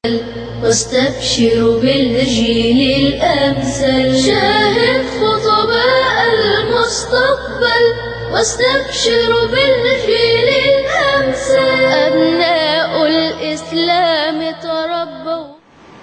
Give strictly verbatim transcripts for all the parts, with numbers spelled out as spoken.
واستبشروا بالجيل الأمثل. شاهد خطباء المستقبل واستبشروا بالجيل الأمثل. أبناء الإسلام تربوا.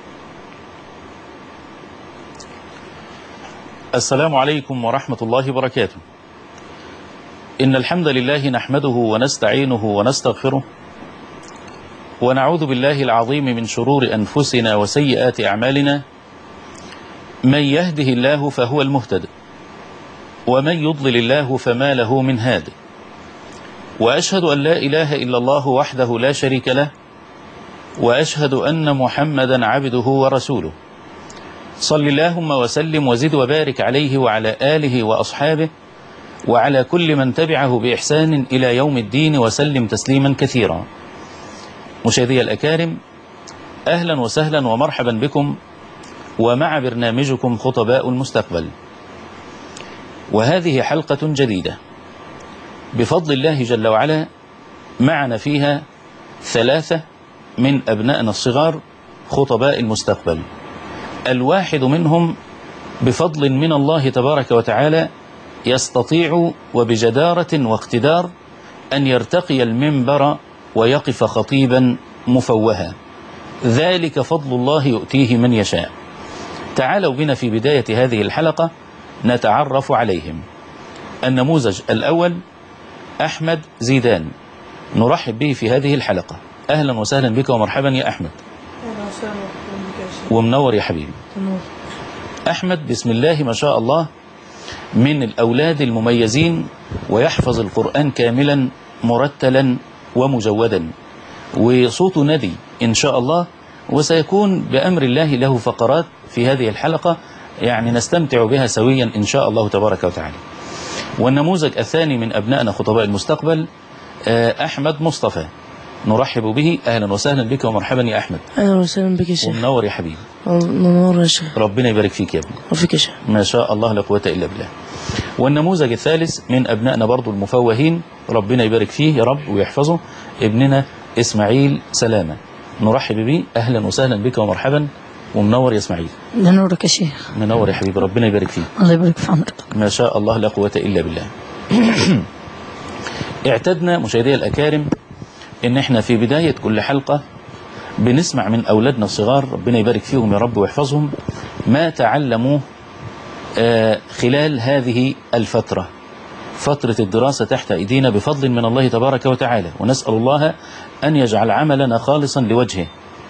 السلام عليكم ورحمة الله وبركاته. إن الحمد لله نحمده ونستعينه ونستغفره، ونعوذ بالله العظيم من شرور أنفسنا وسيئات أعمالنا. من يهده الله فهو المهتد، ومن يضلل الله فما له من هاد. وأشهد أن لا إله إلا الله وحده لا شريك له، وأشهد أن محمدا عبده ورسوله. صل اللهم وسلم وزد وبارك عليه وعلى آله وأصحابه وعلى كل من تبعه بإحسان إلى يوم الدين وسلم تسليما كثيرا. مشاهدي الأكارم، أهلا وسهلا ومرحبا بكم ومع برنامجكم خطباء المستقبل، وهذه حلقة جديدة بفضل الله جل وعلا. معنا فيها ثلاثة من أبنائنا الصغار خطباء المستقبل. الواحد منهم بفضل من الله تبارك وتعالى يستطيع وبجدارة واقتدار أن يرتقي المنبر ويقف خطيبا مفوها. ذلك فضل الله يؤتيه من يشاء. تعالوا بنا في بداية هذه الحلقة نتعرف عليهم. النموذج الأول أحمد زيدان، نرحب به في هذه الحلقة. أهلا وسهلا بك ومرحبا يا أحمد. أهلا وسهلا بك ومنور يا حبيبي. أحمد بسم الله ما شاء الله من الأولاد المميزين، ويحفظ القرآن كاملا مرتلا ومجودا، وصوته ندي إن شاء الله. وسيكون بأمر الله له فقرات في هذه الحلقة يعني نستمتع بها سويا إن شاء الله تبارك وتعالى. والنموذج الثاني من أبنائنا خطباء المستقبل أحمد مصطفى، نرحب به. أهلا وسهلا بك ومرحبا يا أحمد. أهلا وسهلا بك يا شيخ. ومنور يا حبيبي. منور يا شيخ. ربنا يبارك فيك يا ابني. وفيك يا شيخ. ما شاء الله لا قوة إلا بالله. والنموذج الثالث من أبنائنا برضو المفوهين، ربنا يبارك فيه يا رب ويحفظه، ابننا إسماعيل سلامة، نرحب به. أهلا وسهلا بك ومرحبا ومنور يا إسماعيل. منورك يا شيخ. منور يا حبيبي، ربنا يبارك فيه. الله يبارك في عمرك. ما شاء الله لا قوة إلا بالله. اعتدنا مشاهدي الأكارم إن احنا في بداية كل حلقة بنسمع من أولادنا الصغار، ربنا يبارك فيهم يا رب ويحفظهم، ما تعلموه آه خلال هذه الفترة، فترة الدراسة تحت أيدينا بفضل من الله تبارك وتعالى. ونسأل الله أن يجعل عملنا خالصا لوجهه.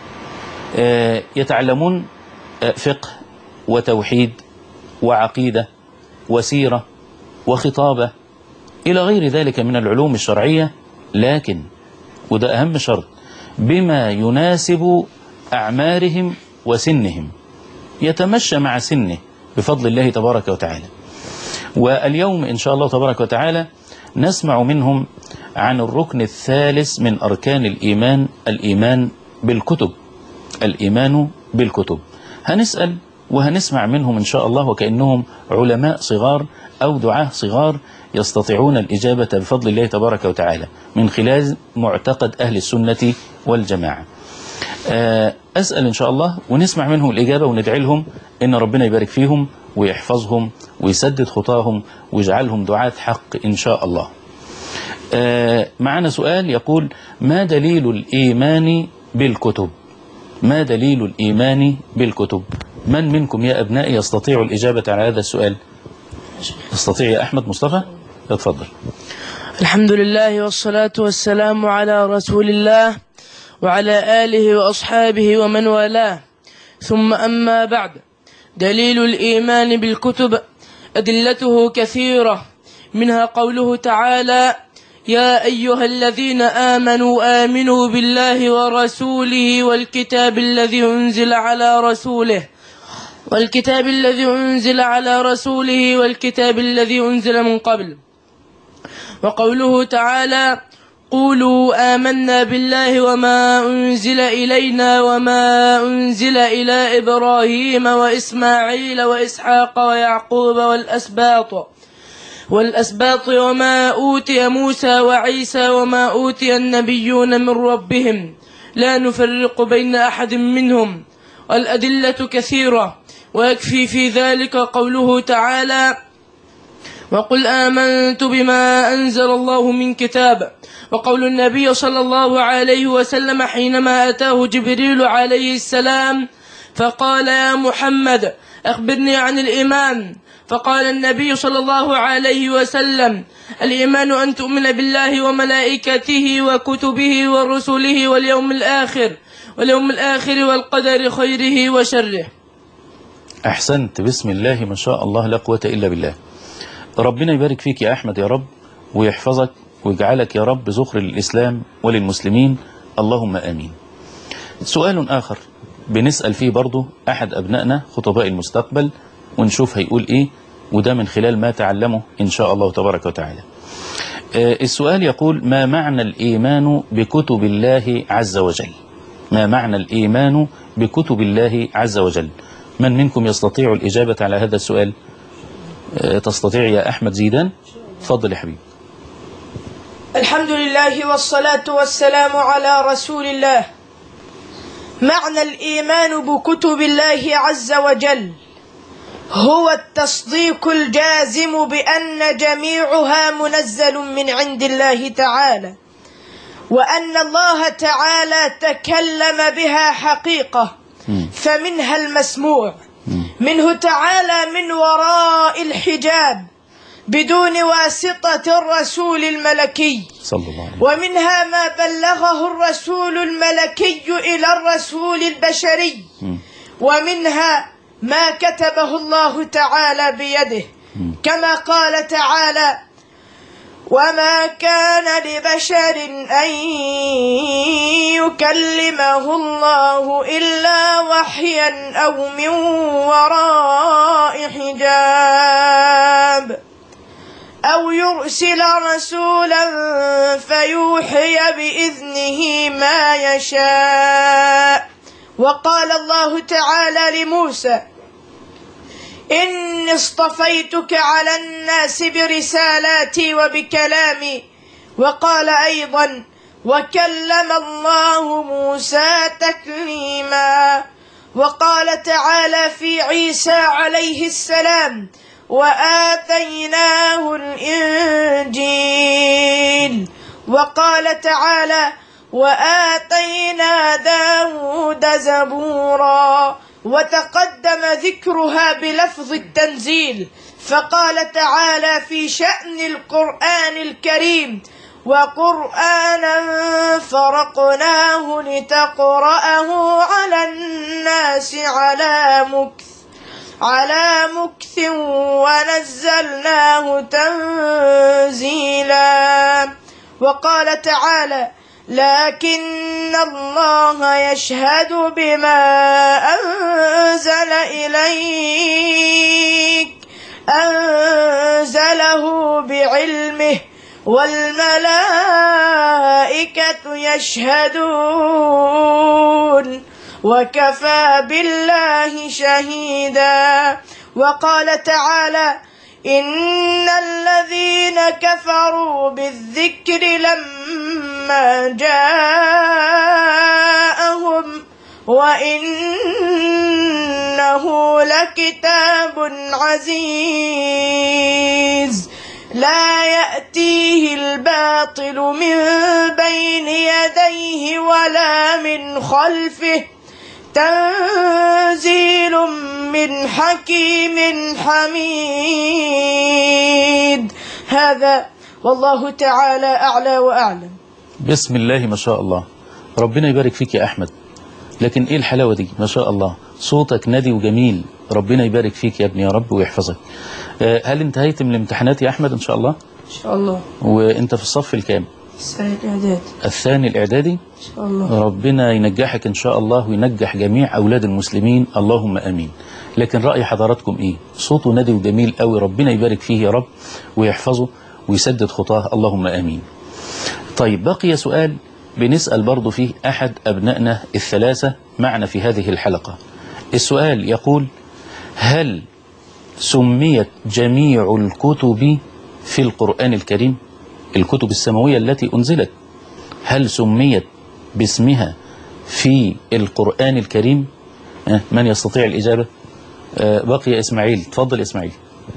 آه يتعلمون آه فقه وتوحيد وعقيدة وسيرة وخطابة إلى غير ذلك من العلوم الشرعية، لكن وده أهم شرط بما يناسب أعمارهم وسنهم، يتمشى مع سنه بفضل الله تبارك وتعالى. واليوم إن شاء الله تبارك وتعالى نسمع منهم عن الركن الثالث من أركان الإيمان، الإيمان بالكتب. الإيمان بالكتب هنسأل وهنسمع منهم إن شاء الله، وكأنهم علماء صغار أو دعاة صغار يستطيعون الإجابة بفضل الله تبارك وتعالى من خلال معتقد أهل السنة والجماعة. أسأل إن شاء الله ونسمع منهم الإجابة وندعي لهم إن ربنا يبارك فيهم ويحفظهم ويسدد خطاهم ويجعلهم دعاة حق إن شاء الله. معنا سؤال يقول: ما دليل الإيمان بالكتب؟ ما دليل الإيمان بالكتب؟ من منكم يا أبنائي يستطيع الإجابة على هذا السؤال؟ يستطيع يا أحمد مصطفى؟ اتفضل. الحمد لله والصلاة والسلام على رسول الله وعلى آله وأصحابه ومن والاه، ثم أما بعد. دليل الإيمان بالكتب أدلته كثيرة، منها قوله تعالى: يا أيها الذين آمنوا آمنوا بالله ورسوله والكتاب الذي أنزل على رسوله والكتاب الذي أنزل على رسوله والكتاب الذي أنزل من قبل. وقوله تعالى: قولوا آمنا بالله وما أنزل إلينا وما أنزل إلى إبراهيم وإسماعيل وإسحاق ويعقوب والأسباط والأسباط وما أوتي موسى وعيسى وما أوتي النبيون من ربهم لا نفرق بين أحد منهم، والأدلة كثيرة، ويكفي في ذلك قوله تعالى: وقل آمنت بما أنزل الله من كتاب، وقول النبي صلى الله عليه وسلم حينما أتاه جبريل عليه السلام فقال: يا محمد أخبرني عن الإيمان، فقال النبي صلى الله عليه وسلم: الإيمان أن تؤمن بالله وملائكته وكتبه ورسله واليوم الآخر واليوم الآخر والقدر خيره وشره. أحسنت، بسم الله ما شاء الله لا قوة إلا بالله. ربنا يبارك فيك يا أحمد يا رب، ويحفظك ويجعلك يا رب ذخر للإسلام وللمسلمين، اللهم آمين. سؤال آخر بنسأل فيه برضو أحد أبنائنا خطباء المستقبل، ونشوف هيقول إيه، وده من خلال ما تعلمه إن شاء الله تبارك وتعالى. السؤال يقول: ما معنى الإيمان بكتب الله عز وجل؟ ما معنى الإيمان بكتب الله عز وجل؟ من منكم يستطيع الإجابة على هذا السؤال؟ تستطيع يا أحمد زيدان؟ تفضل يا حبيبي. الحمد لله والصلاة والسلام على رسول الله. معنى الإيمان بكتب الله عز وجل هو التصديق الجازم بأن جميعها منزل من عند الله تعالى، وأن الله تعالى تكلم بها حقيقة، فمنها المسموع منه تعالى من وراء الحجاب بدون واسطة الرسول الملكي، صلى الله عليه وسلم. ومنها ما بلغه الرسول الملكي إلى الرسول البشري، ومنها ما كتبه الله تعالى بيده، كما قال تعالى: وما كان لبشر أن يكلمه الله إلا وحيا أو من وراء حجاب أو يرسل رسولا فيوحي بإذنه ما يشاء. وقال الله تعالى لموسى: إني اصطفيتك على الناس برسالاتي وبكلامي. وقال أيضا: وكلم الله موسى تكليما. وقال تعالى في عيسى عليه السلام: وآتيناه الإنجيل. وقال تعالى: وآتينا داود زبورا. وتقدم ذكرها بلفظ التنزيل، فقال تعالى في شأن القرآن الكريم: وقرآنا فرقناه لتقرأه على الناس على مكث على مكث ونزلناه تنزيلا. وقال تعالى: لكن الله يشهد بما أنزل إليك أنزله بعلمه والملائكة يشهدون وكفى بالله شهيدا. وقال تعالى: إن الذين كفروا بالذكر لما جاءهم وإنه لكتاب عزيز لا يأتيه الباطل من بين يديه ولا من خلفه تنزيل من حكيم حميد. هذا والله تعالى أعلى وأعلم. بسم الله ما شاء الله، ربنا يبارك فيك يا أحمد. لكن إيه الحلاوة دي ما شاء الله، صوتك ندي وجميل، ربنا يبارك فيك يا ابني يا رب ويحفظك. هل انتهيت من الامتحانات يا أحمد إن شاء الله؟ إن شاء الله. وانت في الصف الكام؟ الثاني الإعدادي. الثاني الإعدادي إن شاء الله. ربنا ينجحك إن شاء الله وينجح جميع أولاد المسلمين، اللهم أمين. لكن رأي حضراتكم إيه؟ صوته ندي وجميل قوي، ربنا يبارك فيه يا رب ويحفظه ويسدد خطاه، اللهم آمين. طيب بقي سؤال بنسأل برضو فيه أحد أبنائنا الثلاثة معنا في هذه الحلقة. السؤال يقول: هل سميت جميع الكتب في القرآن الكريم، الكتب السماوية التي أنزلت، هل سميت باسمها في القرآن الكريم؟ من يستطيع الإجابة؟ بقي إسماعيل. تفضل إسماعيل.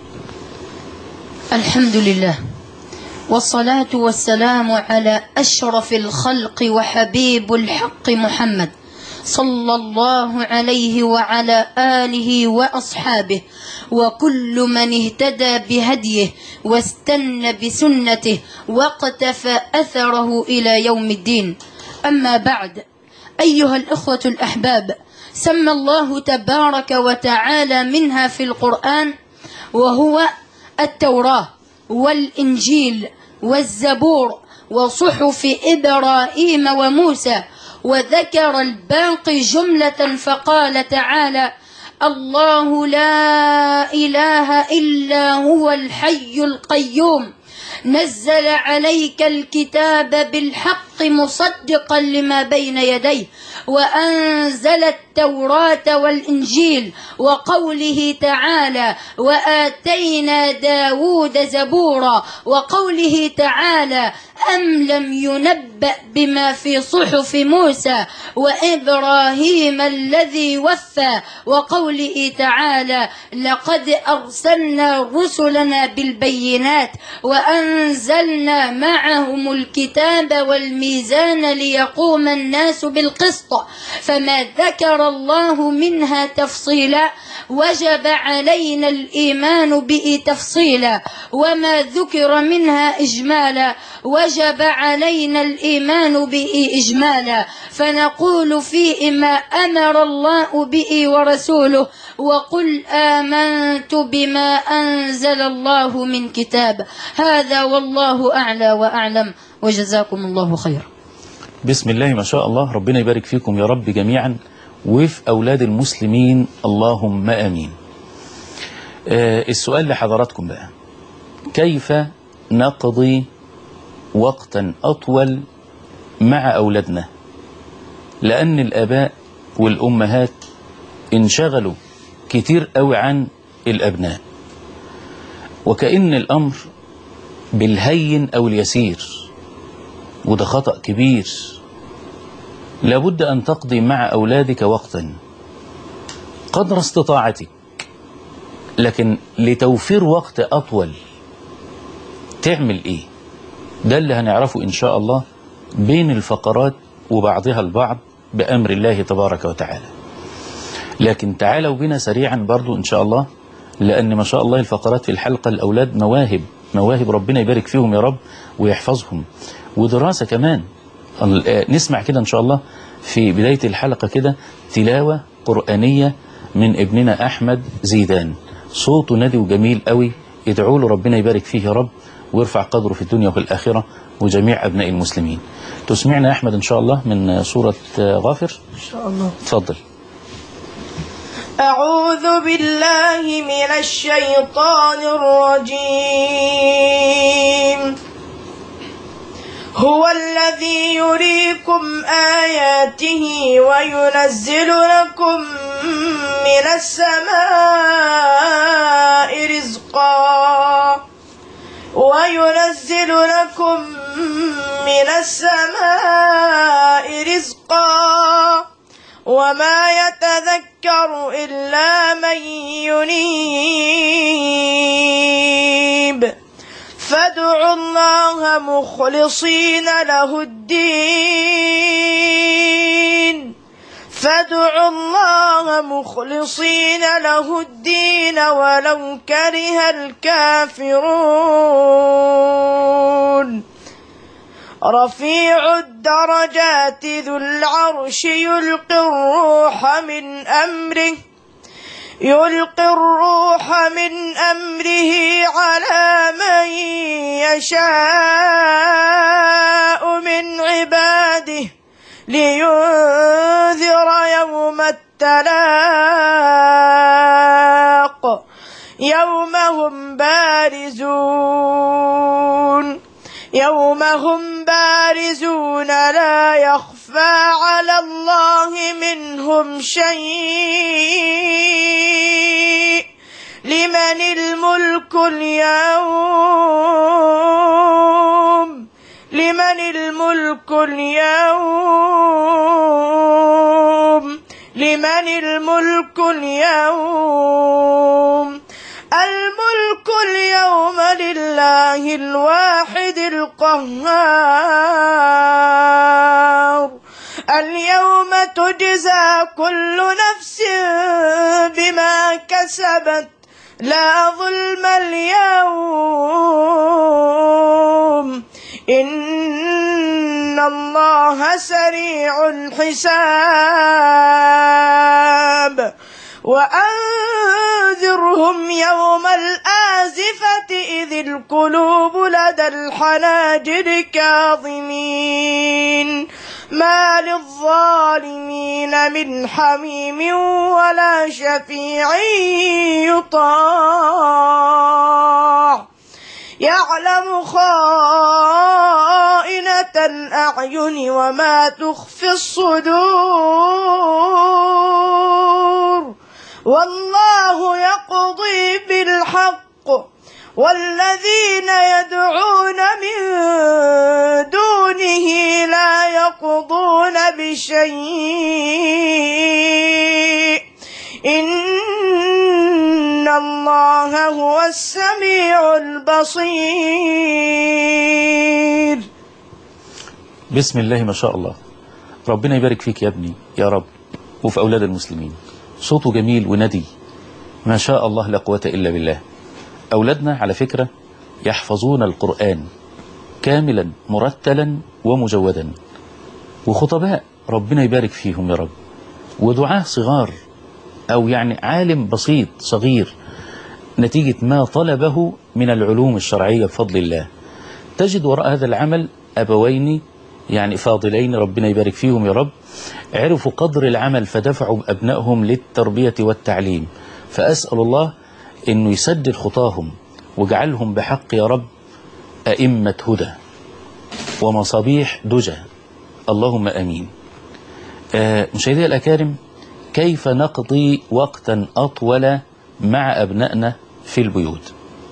الحمد لله والصلاة والسلام على أشرف الخلق وحبيب الحق محمد صلى الله عليه وعلى آله وأصحابه وكل من اهتدى بهديه واستنى بسنته واقتفى أثره إلى يوم الدين. أما بعد، أيها الإخوة الأحباب، سمى الله تبارك وتعالى منها في القرآن وهو التوراة والإنجيل والزبور وصحف إبراهيم وموسى، وذكر الباقي جملة فقال تعالى: الله لا إله إلا هو الحي القيوم نزل عليك الكتاب بالحق مصدقا لما بين يديه وأنزل التوراة والإنجيل، وقوله تعالى: وآتينا داود زبورا، وقوله تعالى: أم لم ينبأ بما في صحف موسى وإبراهيم الذي وفى، وقوله تعالى: لقد أرسلنا رسلنا بالبينات وأنزلنا معهم الكتاب والميزان ليقوم الناس بالقسط. فما ذكر الله منها تفصيلا وجب علينا الإيمان به تفصيلا، وما ذكر منها إجمالا وجب علينا الإيمان به إجمالا، فنقول فيه ما أمر الله به ورسوله: وقل آمنت بما أنزل الله من كتاب. هذا والله أعلى وأعلم، وجزاكم الله خير. بسم الله ما شاء الله، ربنا يبارك فيكم يا رب جميعا وفي أولاد المسلمين، اللهم آمين. آه السؤال لحضراتكم بقى: كيف نقضي وقتا أطول مع أولادنا؟ لأن الآباء والأمهات انشغلوا كتير قوي عن الأبناء، وكأن الأمر بالهين أو اليسير، وده خطأ كبير. لابد أن تقضي مع أولادك وقتا قدر استطاعتك، لكن لتوفير وقت أطول تعمل إيه؟ ده اللي هنعرفه إن شاء الله بين الفقرات وبعضها البعض بأمر الله تبارك وتعالى. لكن تعالوا بنا سريعا برضو إن شاء الله، لأن ما شاء الله الفقرات في الحلقة الأولاد مواهب مواهب ربنا يبارك فيهم يا رب ويحفظهم، ودراسة كمان. نسمع كده إن شاء الله في بداية الحلقة كده تلاوة قرآنية من ابننا أحمد زيدان، صوته ندي وجميل قوي، ادعوا له ربنا يبارك فيه يا رب ويرفع قدره في الدنيا وفي الآخرة وجميع أبناء المسلمين. تسمعنا أحمد إن شاء الله من سورة غافر إن شاء الله. تفضل. أعوذ بالله من الشيطان الرجيم. هو الذي يريكم آياته وينزل لكم من السماء رزقا وينزل لكم من السماء رزقا وما يتذكر إلا من ينيب فادعوا الله مخلصين له الدين فادعوا الله مخلصين له الدين ولو كره الكافرون. رفيع الدرجات ذو العرش يلقي الروح من أمره يلقي الروح من أمره على من يشاء من عباده لينذر يوم التلاق يوم هم بارزون يوم هم بارزون لا يخفى على الله منهم شيء لمن الملك اليوم لمن الملك اليوم لمن الملك اليوم الملك اليوم لله الواحد القهار اليوم تجزى كل نفس بما كسبت لا ظلم اليوم إن الله سريع الحساب وأنذرهم يوم الآزفة إذ القلوب لدى الحناجر كاظمين ما للظالمين من حميم ولا شفيع يطاع يعلم خائنة الأعين وما تخفي الصدور والله يقضي بالحق والذين يدعون من دونه لا يقضون بشيء إن الله هو السميع البصير. بسم الله ما شاء الله. ربنا يبارك فيك يا ابني يا رب وفي أولاد المسلمين. صوته جميل وندي ما شاء الله لا قوة إلا بالله. أولادنا على فكرة يحفظون القرآن كاملا مرتلا ومجودا، وخطباء ربنا يبارك فيهم يا رب، ودعاة صغار أو يعني عالم بسيط صغير نتيجة ما طلبه من العلوم الشرعية بفضل الله. تجد وراء هذا العمل أبوين يعني فاضلين ربنا يبارك فيهم يا رب، عرفوا قدر العمل فدفعوا بأبنائهم للتربية والتعليم. فأسأل الله إنه يسدد خطاهم وجعلهم بحق يا رب أئمة هدى ومصابيح دجى، اللهم أمين. آه مشاهدي الأكارم، كيف نقضي وقتا أطول مع أبنائنا في البيوت؟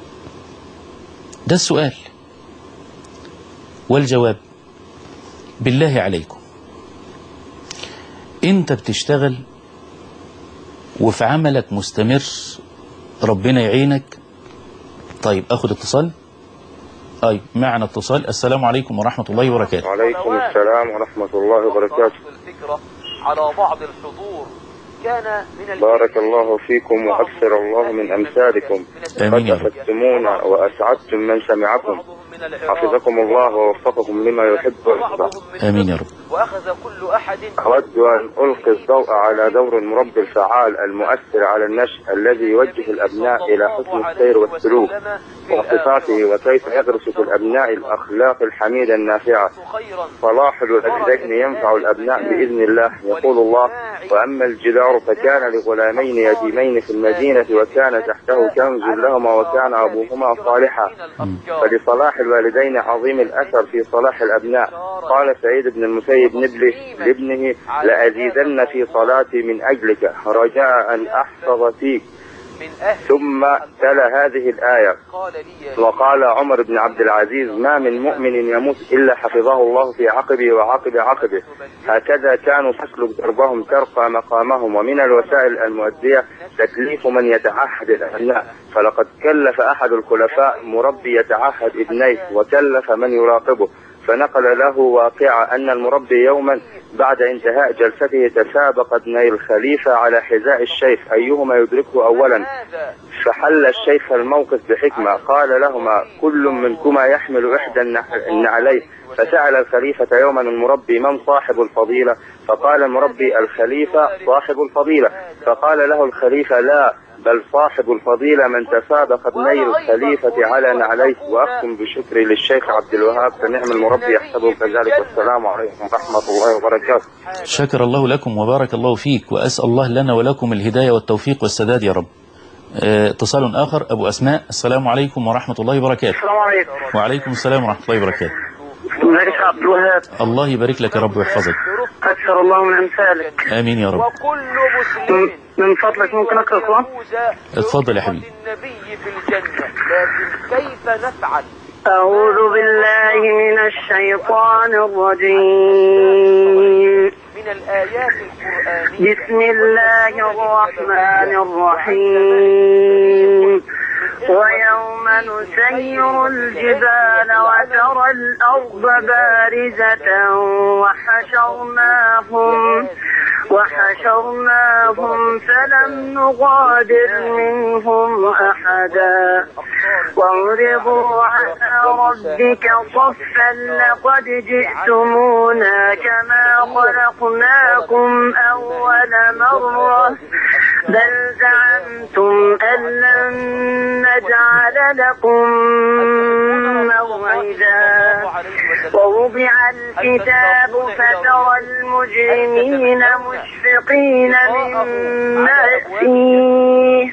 ده السؤال، والجواب بالله عليكم انت بتشتغل وفي عملك مستمر ربنا يعينك. طيب اخد اتصال. اي معنا اتصال. السلام عليكم ورحمة الله وبركاته. وعليكم السلام ورحمة الله وبركاته. الفكرة على بعض الحضور كان من بارك الله فيكم وأكثر الله من أمثالكم. آمين يا قد رب. أفدتمونا وأسعدتم من سمعكم. حفظكم الله ووفقكم لما يحب ويرضى. آمين يا رب. وأخذ كل أحد. أود أن ألقي الضوء على دور المربي الفعال المؤثر على النشء الذي يوجه الأبناء إلى حسن السير والسلوك وصفاته، وكيف يدرس في الأبناء الأخلاق الحميدة النافعة. صلاح الوالدين ينفع الأبناء بإذن الله. يقول الله: وأما الجدار فكان لغلامين يتيمين في المدينة وكان تحته كنز لهما وكان أبوهما صالحا. فلصلاح الوالدين عظيم الأثر في صلاح الأبناء. قال سعيد بن المسيب لابنه: لأزيدن في صلاتي من أجلك رجاء أن أحفظ فيك. ثم تلا هذه الآية: وقال عمر بن عبد العزيز: ما من مؤمن يموت إلا حفظه الله في عقبه وعقب عقبه. هكذا كانوا تسلك دربهم ترقى مقامهم. ومن الوسائل المؤدية تكليف من يتعهد الأبناء، فلقد كلف أحد الخلفاء مربي يتعهد ابنيه وكلف من يراقبه، فنقل له واقعة أن المربي يوما بعد انتهاء جلسته تسابق ابني الخليفة على حذاء الشيخ أيهما يدركه أولا، فحل الشيخ الموقف بحكمة. قال لهما: كل منكما يحمل إحدى النعلين. فسأل الخليفة يوما المربي: من صاحب الفضيلة؟ فقال المربي: الخليفة صاحب الفضيلة. فقال له الخليفة: لا، بل صاحب الفضيلة من تسابق ابني الخليفة على نعليه. وأختم بشكري للشيخ عبد الوهاب، فنعم المربي يحسبه كذلك. والسلام عليكم ورحمة الله وبركاته. شكر الله لكم وبارك الله فيك، وأسأل الله لنا ولكم الهداية والتوفيق والسداد يا رب. اه اتصال آخر. أبو أسماء، السلام عليكم ورحمة الله وبركاته. السلام عليكم. وعليكم السلام ورحمة الله وبركاته. ازيك يا عبد الوهاب؟ الله يبارك لك يا رب ويحفظك. أكثر الله من أمثالك. آمين يا رب. وكل مسلم من فضلك ممكن أقرأ القرآن؟ اتفضل يا حبيبي. النبي في الجنة، لكن كيف نفعل أعوذ بالله من الشيطان الرجيم. من الآيات القرآنية. بسم الله الرحمن الرحيم. ويوم نسير الجبال وترى الأرض بارزة وحشرناهم وحشرناهم فلم نغادر منهم أحدا وعرضوا على ربك صفا لقد جئتمونا كما خلقناكم أول مرة بل زعمتم أن لن نجعل لكم موعدا ووضع الكتاب فترى المجرمين مشفقين مما فيه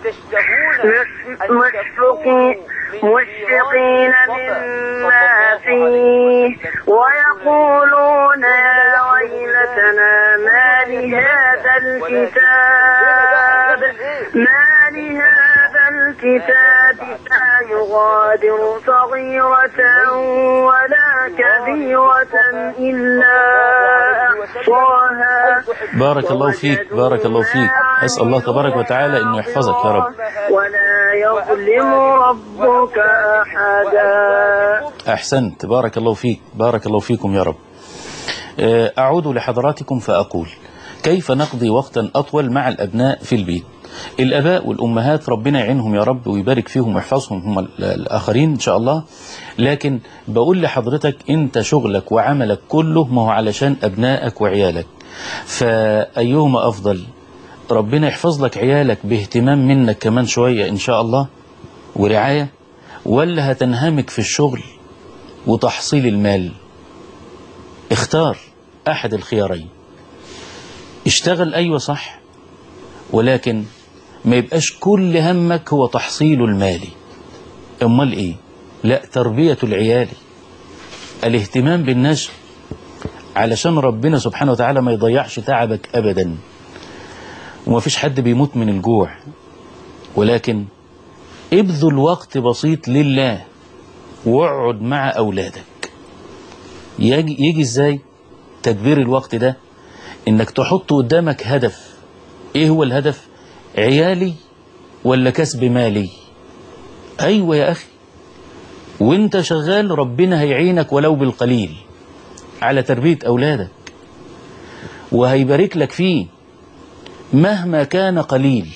مشفقين مما فيه ويقولون يا ويلتنا ما لهذا الكتاب ما لهذا الكتاب لا يغادر صغيرة ولا كبيرة إلا أحصاها. بارك الله فيك بارك الله فيك. أسأل الله تبارك وتعالى أنه يحفظك يا رب. ولا يظلم ربك أحدا. أحسنت، بارك الله فيك بارك الله فيكم يا رب. أعود لحضراتكم فأقول كيف نقضي وقتا أطول مع الأبناء في البيت. الأباء والأمهات ربنا يعينهم يا رب ويبارك فيهم ويحفظهم هم الآخرين إن شاء الله، لكن بقول لحضرتك أنت شغلك وعملك كله ما هو علشان أبنائك وعيالك، فأيهما أفضل؟ ربنا يحفظ لك عيالك باهتمام منك كمان شوية إن شاء الله ورعاية، ولا هتنهمك في الشغل وتحصيل المال؟ اختار أحد الخيارين. اشتغل أيوة صح، ولكن ما يبقاش كل همك هو تحصيل المالي. امال ايه؟ لا، تربية العيال، الاهتمام بالنشء، علشان ربنا سبحانه وتعالى ما يضيعش تعبك ابدا. وما فيش حد بيموت من الجوع، ولكن ابذل وقت بسيط لله واقعد مع اولادك. يجي, يجي ازاي تدبير الوقت ده؟ انك تحط قدامك هدف. ايه هو الهدف؟ عيالي ولا كسب مالي؟ ايوه يا اخي، وانت شغال ربنا هيعينك ولو بالقليل على تربية اولادك وهيبارك لك فيه. مهما كان قليل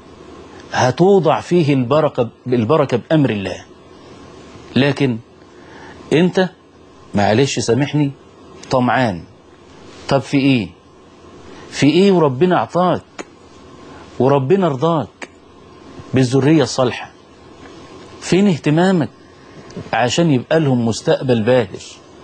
هتوضع فيه البركة, البركة بأمر الله. لكن انت معلش سامحني طمعان. طب في ايه؟ في ايه وربنا اعطاك وربنا رضاك بالذرية الصالحة؟ فين اهتمامك عشان يبقى لهم مستقبل باهر؟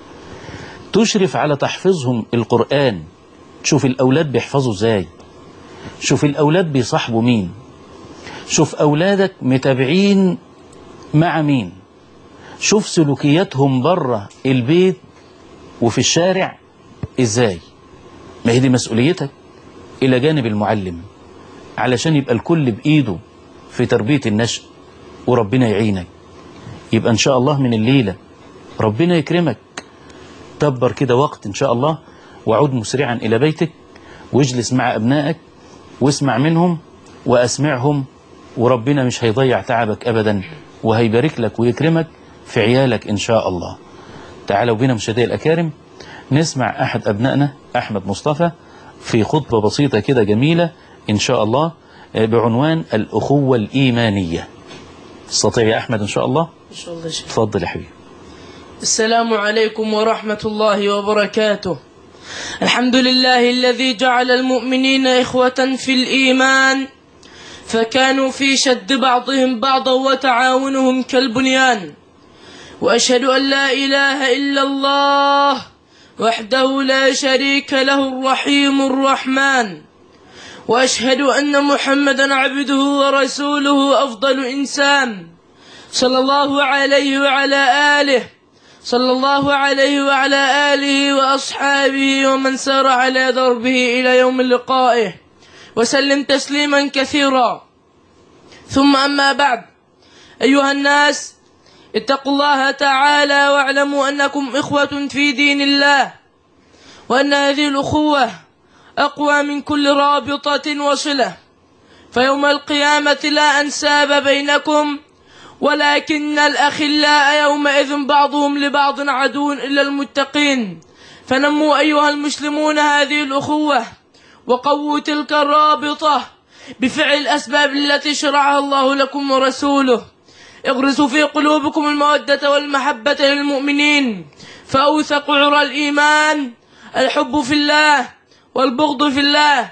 تشرف على تحفيظهم القرآن. شوف الأولاد بيحفظوا ازاي، شوف الأولاد بيصاحبوا مين، شوف أولادك متابعين مع مين، شوف سلوكياتهم بره البيت وفي الشارع ازاي. ما هي دي مسؤوليتك إلى جانب المعلم، علشان يبقى الكل بإيده في تربية النشء وربنا يعينك. يبقى إن شاء الله من الليلة ربنا يكرمك، دبر كده وقت إن شاء الله وعود مسرعا إلى بيتك واجلس مع أبنائك واسمع منهم وأسمعهم، وربنا مش هيضيع تعبك أبدا وهيبارك لك ويكرمك في عيالك إن شاء الله. تعالوا بنا مشاهدي الأكارم نسمع أحد أبنائنا أحمد مصطفى في خطبة بسيطة كده جميلة إن شاء الله بعنوان الأخوة الإيمانية. تستطيع يا أحمد إن شاء الله؟ إن شاء الله شيء. تفضل يا حبيبي. السلام عليكم ورحمة الله وبركاته. الحمد لله الذي جعل المؤمنين إخوة في الإيمان، فكانوا في شد بعضهم بعضا وتعاونهم كالبنيان. وأشهد أن لا إله إلا الله وحده لا شريك له الرحيم الرحمن، وأشهد أن محمدا عبده ورسوله أفضل إنسان، صلى الله عليه وعلى آله صلى الله عليه وعلى آله وأصحابه ومن سار على دربه إلى يوم لقائه وسلم تسليما كثيرا. ثم أما بعد، أيها الناس، اتقوا الله تعالى واعلموا أنكم إخوة في دين الله، وأن هذه الأخوة أقوى من كل رابطة وصلة، فيوم القيامة لا أنساب بينكم، ولكن الأخلاء يومئذ بعضهم لبعض عدو إلا المتقين. فنموا أيها المسلمون هذه الأخوة وقووا تلك الرابطة بفعل الأسباب التي شرعها الله لكم ورسوله. اغرسوا في قلوبكم المودة والمحبة للمؤمنين، فأوثق عرى الإيمان الحب في الله والبغض في الله،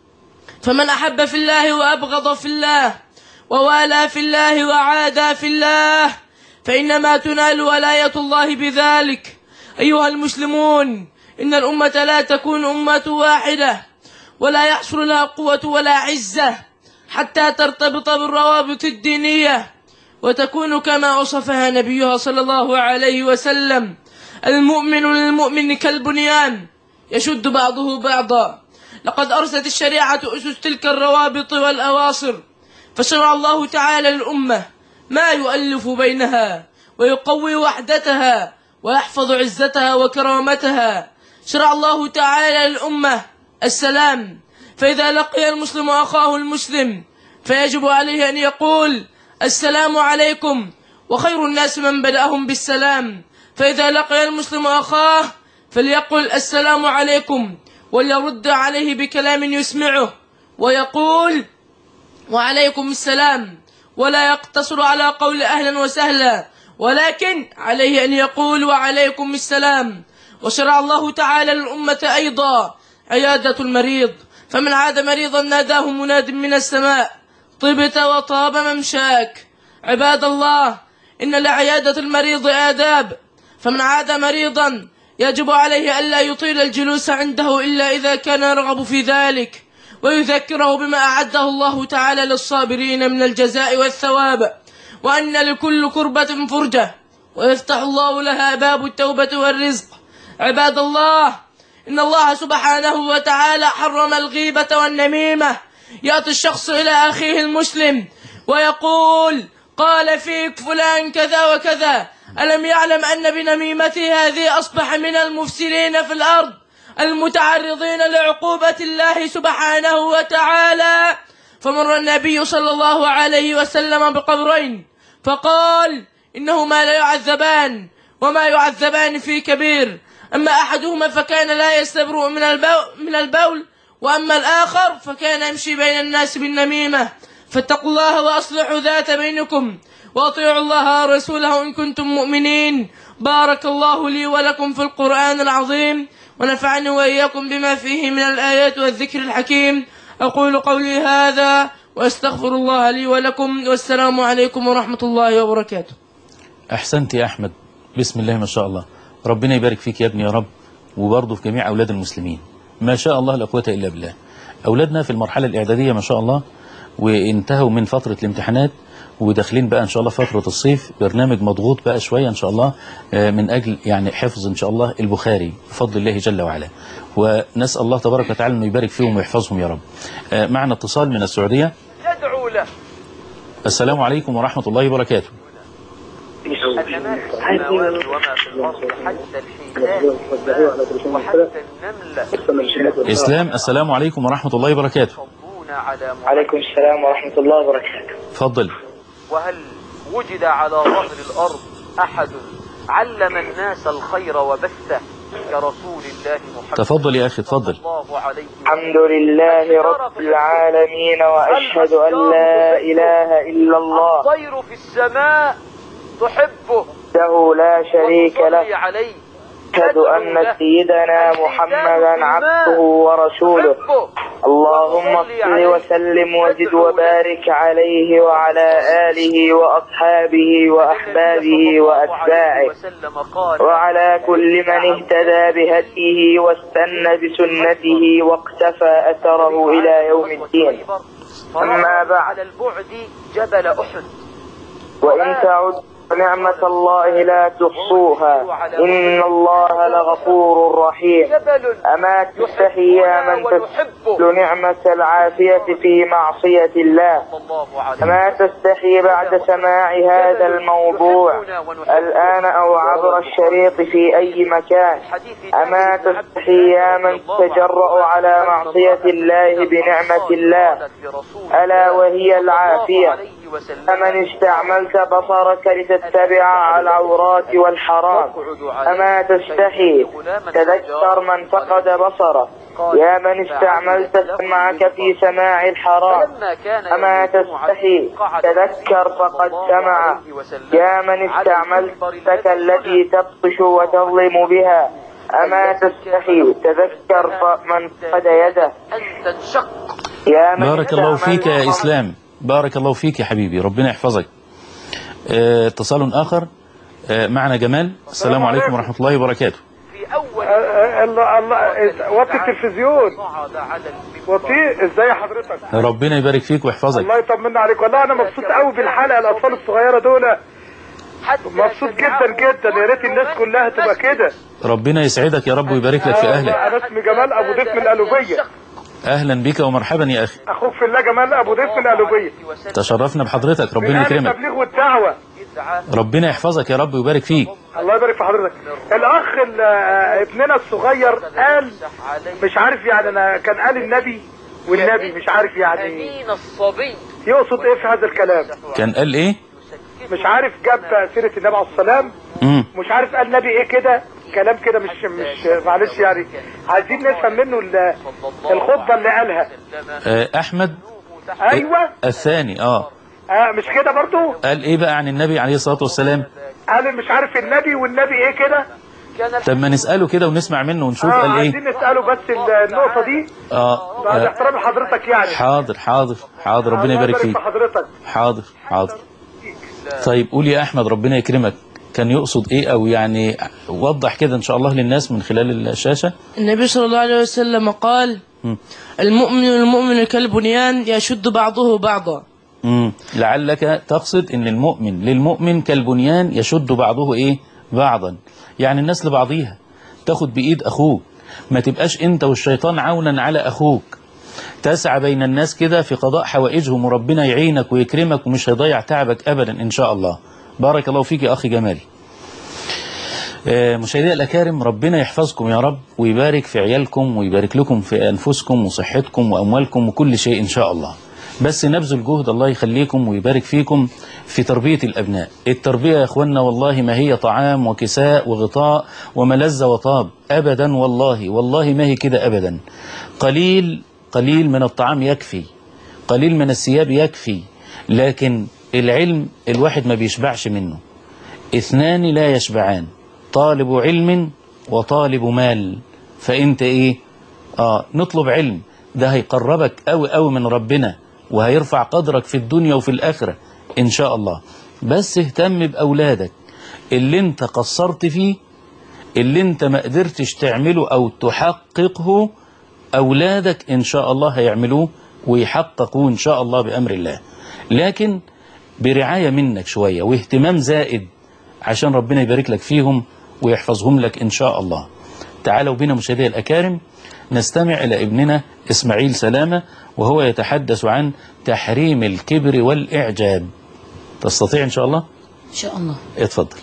فمن أحب في الله وأبغض في الله ووالى في الله وعادى في الله فإنما تنال ولاية الله بذلك. أيها المسلمون، إن الأمة لا تكون أمة واحدة ولا يحصل لها قوة ولا عزة حتى ترتبط بالروابط الدينية وتكون كما وصفها نبيها صلى الله عليه وسلم: المؤمن للمؤمن كالبنيان يشد بعضه بعضا. لقد أرست الشريعة أسس تلك الروابط والأواصر، فشرع الله تعالى للأمة ما يؤلف بينها ويقوي وحدتها ويحفظ عزتها وكرامتها. شرع الله تعالى للأمة السلام، فإذا لقي المسلم أخاه المسلم فيجب عليه أن يقول: السلام عليكم، وخير الناس من بدأهم بالسلام. فإذا لقي المسلم أخاه فليقل: السلام عليكم، وليرد عليه بكلام يسمعه ويقول: وعليكم السلام، ولا يقتصر على قول أهلا وسهلا، ولكن عليه أن يقول: وعليكم السلام. وشرع الله تعالى للأمة أيضا عيادة المريض، فمن عاد مريضا ناداه مناد من السماء: طبت وطاب ممشاك. عباد الله، إن لعيادة المريض آداب، فمن عاد مريضا يجب عليه ألا يطيل الجلوس عنده إلا إذا كان يرغب في ذلك، ويذكره بما أعده الله تعالى للصابرين من الجزاء والثواب، وأن لكل كربة فرجة ويفتح الله لها باب التوبة والرزق. عباد الله، إن الله سبحانه وتعالى حرم الغيبة والنميمة. يأتي الشخص إلى أخيه المسلم ويقول: قال فيك فلان كذا وكذا، ألم يعلم أن بنميمته هذه أصبح من المفسدين في الأرض المتعرضين لعقوبة الله سبحانه وتعالى؟ فمر النبي صلى الله عليه وسلم بقبرين فقال: إنهما لا يعذبان وما يعذبان في كبير، أما أحدهما فكان لا يستبرؤ من البول, من البول وأما الآخر فكان يمشي بين الناس بالنميمة. فاتقوا الله وأصلحوا ذات بينكم، وأطيعوا الله ورسوله إن كنتم مؤمنين. بارك الله لي ولكم في القرآن العظيم، ونفعني وإياكم بما فيه من الآيات والذكر الحكيم. أقول قولي هذا وأستغفر الله لي ولكم، والسلام عليكم ورحمة الله وبركاته. أحسنت يا أحمد، بسم الله ما شاء الله، ربنا يبارك فيك يا ابني يا رب، وبرضه في جميع أولاد المسلمين. ما شاء الله لا قوة إلا بالله. أولادنا في المرحلة الإعدادية ما شاء الله، وانتهوا من فترة الامتحانات وداخلين بقى إن شاء الله فترة الصيف. برنامج مضغوط بقى شوية إن شاء الله من أجل يعني حفظ إن شاء الله البخاري بفضل الله جل وعلا، ونسأل الله تبارك وتعالى أنه يبارك فيهم ويحفظهم يا رب. معنا اتصال من السعودية. ندعو له. السلام عليكم ورحمة الله وبركاته. إسلام، السلام عليكم ورحمة الله وبركاته. عليكم السلام ورحمة الله وبركاته. تفضل. وهل وجد على ظهر الأرض أحد علم الناس الخير وبثه كرسول الله محمد؟ تفضل يا أخي، تفضل. الحمد لله رب العالمين، وأشهد أن لا إله إلا الله. الطير في السماء تحبه له لا شريك له. عليه. أشهد أن سيدنا محمدا عبده ورسوله. اللهم صل وسلم وزد وبارك عليه وعلى آله وأصحابه وأحبابه وأتباعه وعلى كل من اهتدى بهديه واستنى بسنته واقتفى أثره إلى يوم الدين. أما بعد، على البعد جبل أحد، وإن تعد نعمة الله لا تحصوها إن الله لغفور رحيم. أما تستحي يا من تسأل نعمة العافية في معصية الله؟ أما تستحي بعد سماع هذا الموضوع الآن أو عبر الشريط في أي مكان؟ أما تستحي يا من تجرأ على معصية الله بنعمة الله ألا وهي العافية؟ أمن استعملت بصرك لتتبع العورات والحرام؟ أما تستحي تذكر من فقد بصره يا من استعملت سمعك في سماع الحرام؟ أما تستحي تذكر فقد سمع يا من استعملتك التي تبطش وتظلم بها؟ أما تستحي تذكر من فقد يده يا من بارك الله فيك يا إسلام، بارك الله فيك يا حبيبي، ربنا يحفظك. اه اتصال آخر. اه معنا جمال. السلام عليكم ورحمة الله وبركاته. الله الله وطي التلفزيون وطي. ازاي حضرتك؟ ربنا يبارك فيك ويحفظك. الله يطمنا عليك. والله انا مبسوط قوي بالحلقه، الاطفال الصغيره دول مبسوط جدا جدا. يا ريت الناس كلها تبقى كده. ربنا يسعدك يا رب ويبارك لك في اهلك. انا اسمي جمال ابو ضيف من القلوبيه. اهلا بك ومرحبا يا اخي. اخوك في الله جمال ابو ضيف من القلوبيه. تشرفنا بحضرتك، ربنا يكرمك. التبليغ والدعوه. ربنا يحفظك يا رب ويبارك فيك. الله يبارك في حضرتك. الاخ ابننا الصغير قال مش عارف يعني، انا كان قال النبي والنبي مش عارف يعني يقصد ايه في هذا الكلام. كان قال ايه؟ مش عارف جاب سيره النبي عليه السلام، مش عارف قال نبي ايه كده، كلام كده مش مش معلش يعني، عايزين نفهم منه الخطبه اللي قالها. آه احمد. ايوه الثاني. اه اه مش كده برضو؟ قال ايه بقى عن النبي عليه الصلاه والسلام؟ قال مش عارف النبي والنبي ايه كده. طب ما نساله كده ونسمع منه ونشوف آه قال ايه. عايزين نساله بس النقطه دي. اه بعد احترام لحضرتك يعني. حاضر حاضر حاضر ربنا يبارك فيك. حضرتك حاضر حاضر. طيب قول يا احمد ربنا يكرمك، كان يقصد ايه او يعني وضح كده ان شاء الله للناس من خلال الشاشة. النبي صلى الله عليه وسلم قال م. المؤمن المؤمن كالبنيان يشد بعضه بعضا. امم لعلك تقصد ان المؤمن للمؤمن كالبنيان يشد بعضه ايه بعضا، يعني الناس لبعضيها، تاخد بايد اخوك، ما تبقاش انت والشيطان عونا على اخوك، تسعى بين الناس كده في قضاء حوائجهم وربنا يعينك ويكرمك ومش هيضيع تعبك ابدا ان شاء الله. بارك الله فيك يا اخي جمال. مشاهدي الأكارم، ربنا يحفظكم يا رب ويبارك في عيالكم ويبارك لكم في أنفسكم وصحتكم وأموالكم وكل شيء إن شاء الله. بس نبذل جهد الله يخليكم ويبارك فيكم في تربية الأبناء. التربية يا أخوانا والله ما هي طعام وكساء وغطاء وملذ وطاب أبدا، والله والله ما هي كده أبدا. قليل قليل من الطعام يكفي، قليل من الثياب يكفي، لكن العلم الواحد ما بيشبعش منه. اثنان لا يشبعان، طالب علم وطالب مال. فانت ايه اه نطلب علم، ده هيقربك قوي قوي من ربنا وهيرفع قدرك في الدنيا وفي الآخرة ان شاء الله. بس اهتم بأولادك، اللي انت قصرت فيه، اللي انت ما قدرتش تعمله او تحققه، اولادك ان شاء الله هيعملوه ويحققوه ان شاء الله بأمر الله، لكن برعاية منك شوية واهتمام زائد عشان ربنا يبارك لك فيهم ويحفظهم لك إن شاء الله. تعالوا بنا مشاهدي الأكارم نستمع إلى ابننا إسماعيل سلامة وهو يتحدث عن تحريم الكبر والإعجاب. تستطيع إن شاء الله؟ إن شاء الله. اتفضل.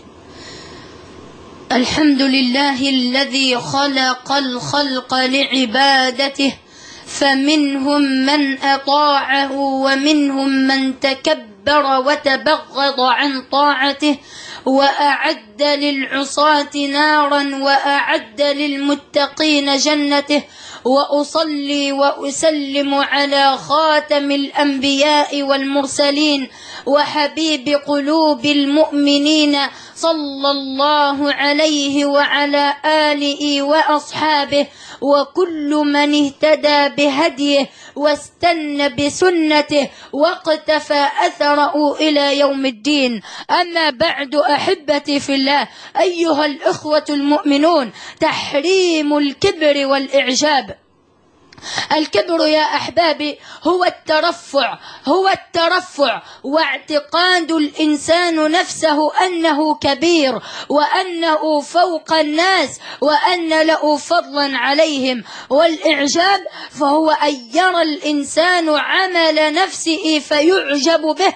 الحمد لله الذي خلق الخلق لعبادته، فمنهم من أطاعه ومنهم من تكبر وتبغض عن طاعته، وأعد للعصاة نارا وأعد للمتقين جنته. وأصلي وأسلم على خاتم الأنبياء والمرسلين وحبيب قلوب المؤمنين صلى الله عليه وعلى آله وأصحابه وكل من اهتدى بهديه واستنى بسنته واقتفى أثره إلى يوم الدين. أما بعد أحبتي في الله، أيها الإخوة المؤمنون، تحريم الكبر والإعجاب الكبر يا أحبابي هو الترفع هو الترفع واعتقاد الإنسان نفسه أنه كبير وأنه فوق الناس وأن له فضلا عليهم. والإعجاب فهو أن يرى الإنسان عمل نفسه فيعجب به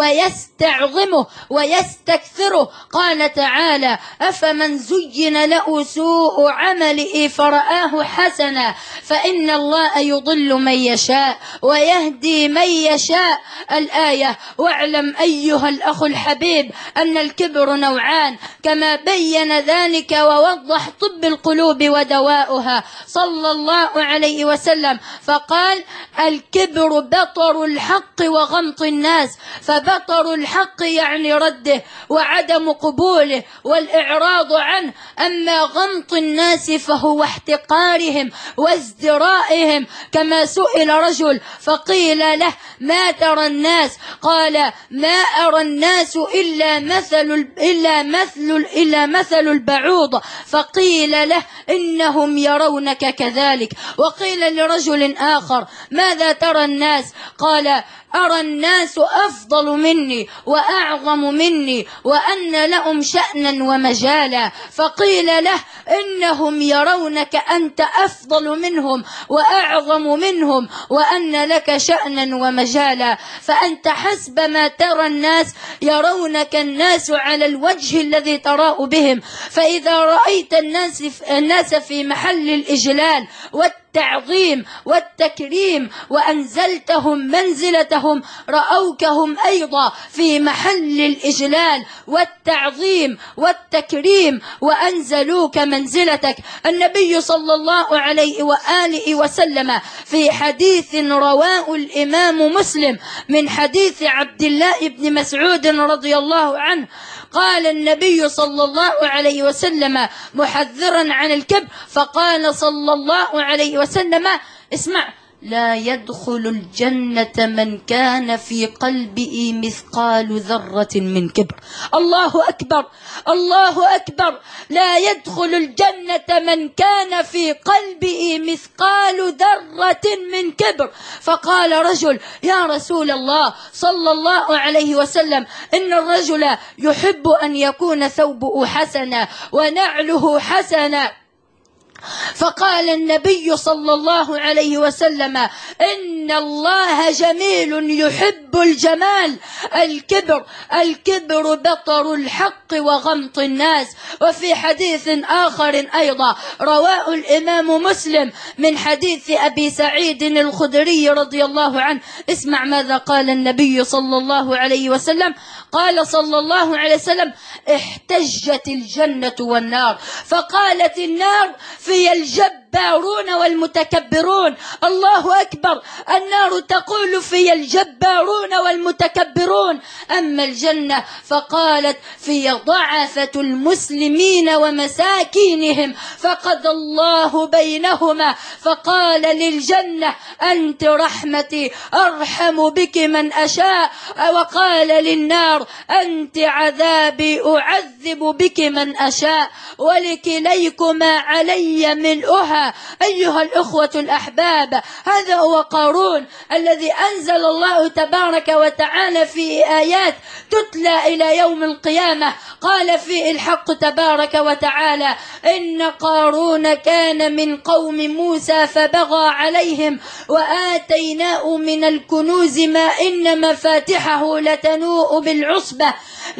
ويستعظمه ويستكثره. قال تعالى: أفمن زين له سوء عمله فرآه حسنا فإن الله يضل من يشاء ويهدي من يشاء. الآية. واعلم أيها الأخ الحبيب أن الكبر نوعان كما بين ذلك ووضح طب القلوب ودواؤها صلى الله عليه وسلم، فقال: الكبر بطر الحق وغمط الناس. فبطر الحق يعني رده وعدم قبوله والإعراض عنه، أما غمط الناس فهو احتقارهم وازدرائهم. كما سئل رجل فقيل له: ما ترى الناس؟ قال: ما أرى الناس إلا مثل إلا مثل إلا مثل البعوض. فقيل له: إنهم يرونك كذلك. وقيل لرجل آخر: ماذا ترى الناس؟ قال: أرى الناس أفضل مني وأعظم مني وأن لهم شأنا ومجالا. فقيل له: إنهم يرونك أنت أفضل منهم وأعظم منهم وأن لك شأنا ومجالا. فأنت حسب ما ترى الناس يرونك الناس على الوجه الذي تراء بهم. فإذا رأيت الناس الناس في محل الإجلال والتعظيم والتكريم وأنزلتهم منزلتهم رأوكهم أيضا في محل الإجلال والتعظيم والتكريم وأنزلوك منزلتك. النبي صلى الله عليه وآله وسلم في حديث رواه الإمام مسلم من حديث عبد الله بن مسعود رضي الله عنه قال النبي صلى الله عليه وسلم محذرا عن الكبر، فقال صلى الله عليه وسلم: اسمع: لا يدخل الجنة من كان في قلبه مثقال ذرة من كبر. الله أكبر الله أكبر. لا يدخل الجنة من كان في قلبه مثقال ذرة من كبر. فقال رجل: يا رسول الله صلى الله عليه وسلم، إن الرجل يحب أن يكون ثوبه حسنا ونعله حسنا. فقال النبي صلى الله عليه وسلم: إن الله جميل يحب الجمال. الكبر الكبر بطر الحق وغمط الناس. وفي حديث آخر أيضا رواه الإمام مسلم من حديث أبي سعيد الخدري رضي الله عنه، اسمع ماذا قال النبي صلى الله عليه وسلم. قال صلى الله عليه وسلم: احتجت الجنة والنار، فقالت النار: في الجبارون والمتكبرون. الله أكبر. النار تقول: في الجبارون والمتكبرون. أما الجنة فقالت: في ضعفة المسلمين ومساكينهم، فقد الله بينهما. فقال للجنة: أنت رحمتي أرحم بك من أشاء. وقال للنار: أنت عذابي أعذب بك من أشاء. ولكليكما علي ملؤها. أيها الأخوة الأحباب، هذا هو قارون الذي أنزل الله تبارك وتعالى في آيات تتلى إلى يوم القيامة. قال فيه الحق تبارك وتعالى: إن قارون كان من قوم موسى فبغى عليهم وآتيناه من الكنوز ما إن مفاتحه لتنوء بالعصبة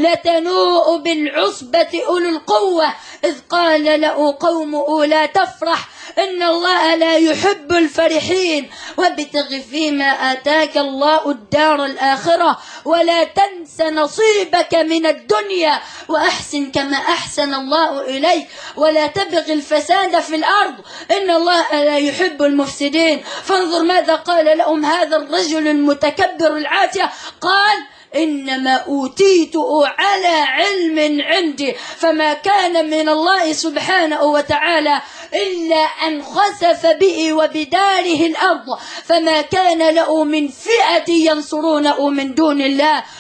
لتنوء بالعصبة أولي القوة إذ قال له قومه: لا تفرح إن الله لا يحب الفرحين وابتغ فيما آتاك الله الدار الآخرة ولا تنس نصيبك من الدنيا وأحسن كما أحسن الله إليك ولا تبغ الفساد في الأرض إن الله لا يحب المفسدين. فانظر ماذا قال لهم هذا الرجل المتكبر العاتية. قال: إنما أوتيته على علم عندي. فما كان من الله سبحانه وتعالى إلا أن خسف به وبداره الأرض، فما كان له من فئة ينصرونه من دون الله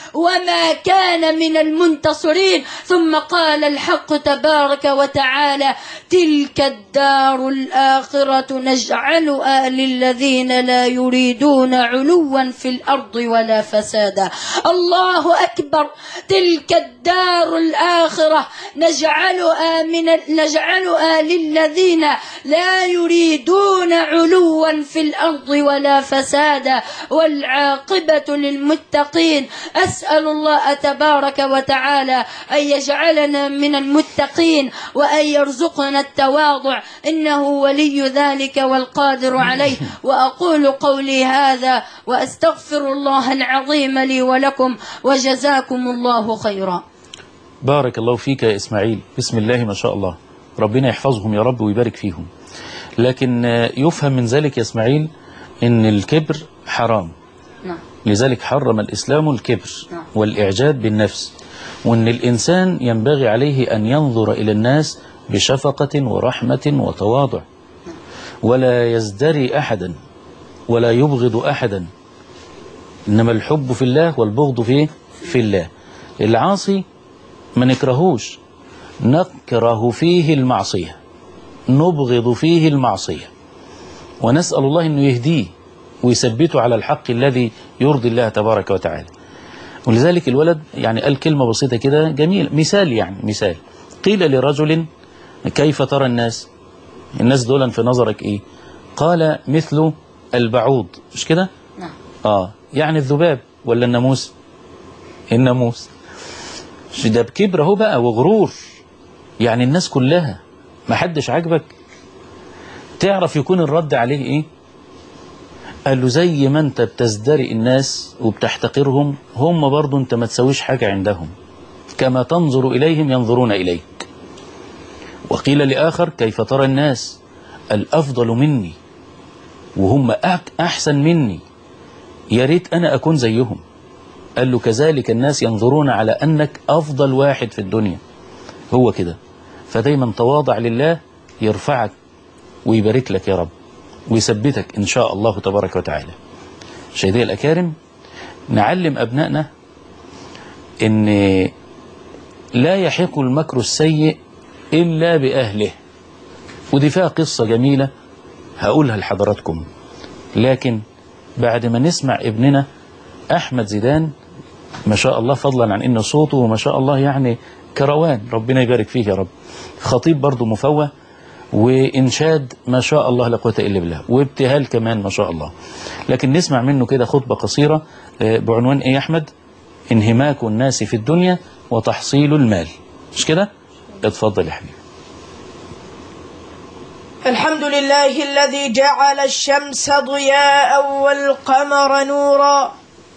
وما كان من المنتصرين. ثم قال الحق تبارك وتعالى: تلك الدار الآخرة نجعلها للذين لا يريدون علوا في الأرض ولا فسادا. الله أكبر. تلك الدار الآخرة نجعلها من نجعلها للذين لا يريدون علوا في الأرض ولا فسادا والعاقبة للمتقين. أسأل الله تبارك وتعالى أن يجعلنا من المتقين وأن يرزقنا التواضع، إنه ولي ذلك والقادر عليه. وأقول قولي هذا وأستغفر الله العظيم لي ولكم، وجزاكم الله خيرا. بارك الله فيك يا إسماعيل، بسم الله ما شاء الله، ربنا يحفظهم يا رب ويبارك فيهم. لكن يفهم من ذلك يا إسماعيل إن الكبر حرام. نعم. لذلك حرم الإسلام الكبر نعم. والإعجاب بالنفس، وأن الإنسان ينبغي عليه أن ينظر إلى الناس بشفقة ورحمة وتواضع، ولا يزدري أحدا ولا يبغض أحدا، إنما الحب في الله والبغض فيه في الله. العاصي ما نكرهوش، نكره فيه المعصية، نبغض فيه المعصية، ونسأل الله أنه يهديه ويثبته على الحق الذي يرضي الله تبارك وتعالى. ولذلك الولد يعني قال كلمة بسيطة كده جميل، مثال يعني مثال. قيل لرجل: كيف ترى الناس؟ الناس دولا في نظرك إيه؟ قال: مثل البعوض. مش كده؟ نعم. آه يعني الذباب ولا الناموس؟ الناموس. ده بكبر اهو بقى وغرور، يعني الناس كلها ما حدش عاجبك. تعرف يكون الرد عليه ايه؟ قال له: زي ما انت بتزدري الناس وبتحتقرهم، هم برضو انت ما تسويش حاجة عندهم، كما تنظر إليهم ينظرون إليك. وقيل لآخر: كيف ترى الناس؟ الأفضل مني وهم أحسن مني، يا ريت أنا أكون زيهم. قال له: كذلك الناس ينظرون على أنك أفضل واحد في الدنيا. هو كده. فدايما تواضع لله يرفعك ويبارك لك يا رب ويثبتك إن شاء الله تبارك وتعالى. مشاهدي الأكارم، نعلم أبنائنا إن لا يحق المكر السيء إلا بأهله. ودي فيها قصة جميلة هقولها لحضراتكم، لكن بعد ما نسمع ابننا أحمد زيدان ما شاء الله، فضلا عن إن صوته ما شاء الله يعني كروان، ربنا يبارك فيه يا رب. خطيب برضو مفوه، وإنشاد ما شاء الله لا قوة إلا بالله، وابتهال كمان ما شاء الله. لكن نسمع منه كده خطبة قصيرة بعنوان إيه يا أحمد؟ انهماك الناس في الدنيا وتحصيل المال. مش كده؟ اتفضل يا حبيبي. الحمد لله الذي جعل الشمس ضياء والقمر نورا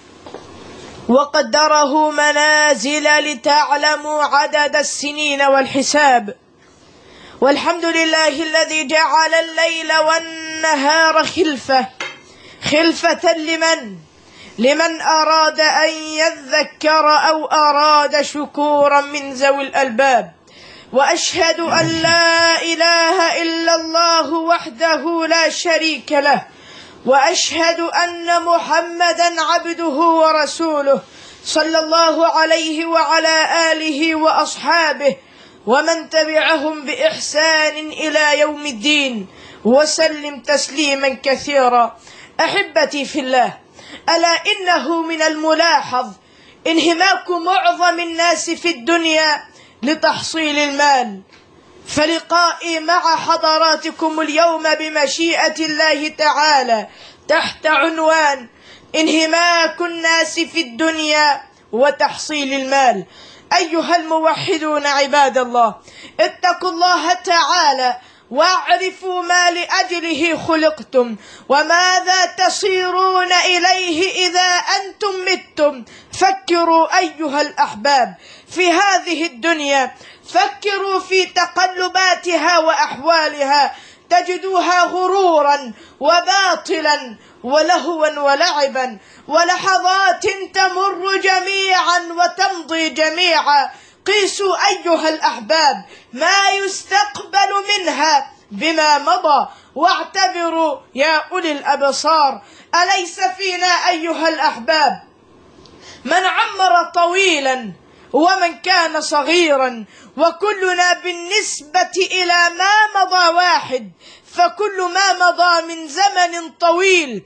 وقدره منازل لتعلموا عدد السنين والحساب. والحمد لله الذي جعل الليل والنهار خلفة خلفة لمن لمن أراد أن يذكر أو أراد شكورا من ذوي الألباب. وأشهد أن لا إله إلا الله وحده لا شريك له، وأشهد أن محمدا عبده ورسوله صلى الله عليه وعلى آله وأصحابه ومن تبعهم بإحسان إلى يوم الدين، وسلم تسليما كثيرا. أحبتي في الله، ألا إنه من الملاحظ انهماك معظم الناس في الدنيا لتحصيل المال. فلقائي مع حضراتكم اليوم بمشيئة الله تعالى تحت عنوان انهماك الناس في الدنيا وتحصيل المال. أيها الموحدون عباد الله، اتقوا الله تعالى واعرفوا ما لأجله خلقتم وماذا تصيرون إليه إذا أنتم متم. فكروا أيها الأحباب في هذه الدنيا، فكروا في تقلباتها وأحوالها، تجدوها غرورا وباطلا ولهوا ولعبا، ولحظات تمر جميعا وتمضي جميعا. قيسوا أيها الأحباب ما يستقبل منها بما مضى، واعتبروا يا أولي الأبصار. أليس فينا أيها الأحباب من عمر طويلا ومن كان صغيرا، وكلنا بالنسبة إلى ما مضى واحد، فكل ما مضى من زمن طويل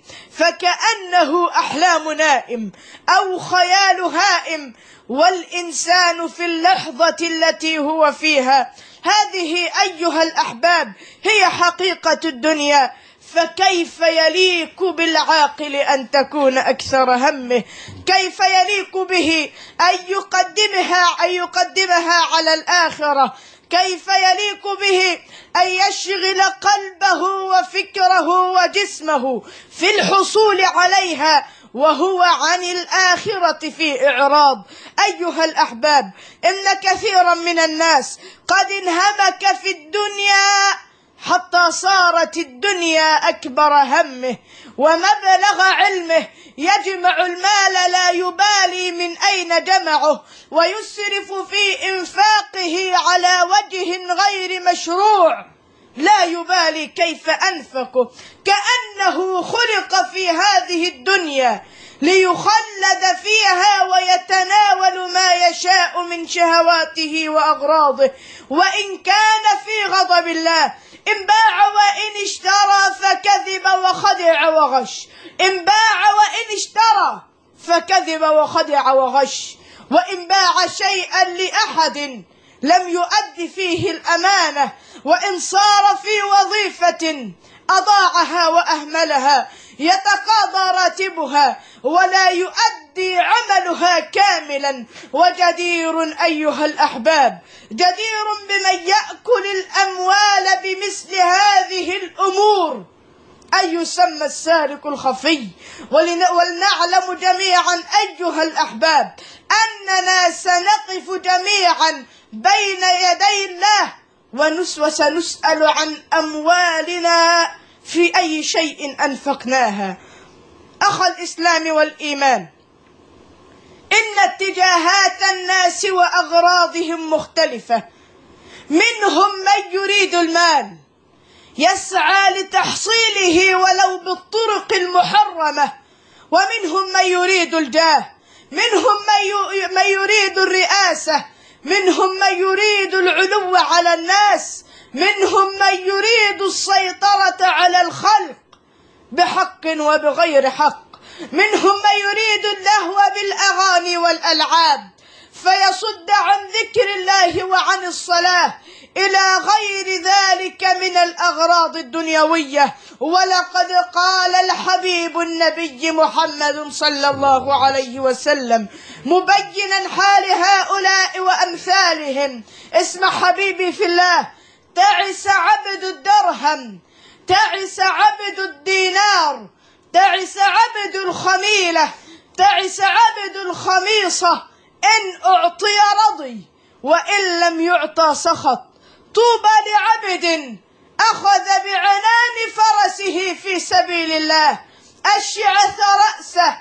فكأنه أحلام نائم أو خيال هائم، والإنسان في اللحظة التي هو فيها. هذه أيها الأحباب هي حقيقة الدنيا، فكيف يليق بالعاقل أن تكون أكثر همه؟ كيف يليق به أن يقدمها أن يقدمها على الآخرة؟ كيف يليق به أن يشغل قلبه وفكره وجسمه في الحصول عليها وهو عن الآخرة في إعراض؟ أيها الأحباب، إن كثيرا من الناس قد انهمك في الدنيا حتى صارت الدنيا أكبر همه ومبلغ علمه، يجمع المال لا يبالي من أين جمعه، ويسرف في إنفاقه على وجه غير مشروع لا يبالي كيف أنفقه، كأنه خلق في هذه الدنيا ليخلد فيها ويتناول ما يشاء من شهواته وأغراضه. وإن كان في غضب الله، إن باع وإن اشترى فكذب وخدع وغش، إن باع وإن اشترى فكذب وخدع وغش، وإن باع شيئا لأحد لم يؤد فيه الأمانة، وإن صار في وظيفة أضاعها وأهملها يتقاضى راتبها ولا يؤدي عملها كاملا. وجدير أيها الأحباب، جدير بمن يأكل الأموال بمثل هذه الأمور أن يسمى السارق الخفي. ولنعلم جميعا أيها الأحباب أننا سنقف جميعا بين يدي الله وسنسأل عن أموالنا في أي شيء أنفقناها. أخا الإسلام والإيمان، إن اتجاهات الناس وأغراضهم مختلفة، منهم من يريد المال يسعى لتحصيله ولو بالطرق المحرمة، ومنهم من يريد الجاه، منهم من يريد الرئاسة، منهم من يريد العلو على الناس، منهم من يريد السيطرة على الخلق بحق وبغير حق، منهم من يريد اللهو بالأغاني والألعاب فيصد عن ذكر الله وعن الصلاة إلى غير ذلك من الأغراض الدنيوية. ولقد قال الحبيب النبي محمد صلى الله عليه وسلم مبينا حال هؤلاء وأمثالهم: اسمع حبيبي في الله، تعس عبد الدرهم، تعس عبد الدينار، تعس عبد الخميلة، تعس عبد الخميصة، إن أعطي رضي وإن لم يعطى سخط. طوبى لعبد أخذ بعنان فرسه في سبيل الله، أشعث رأسه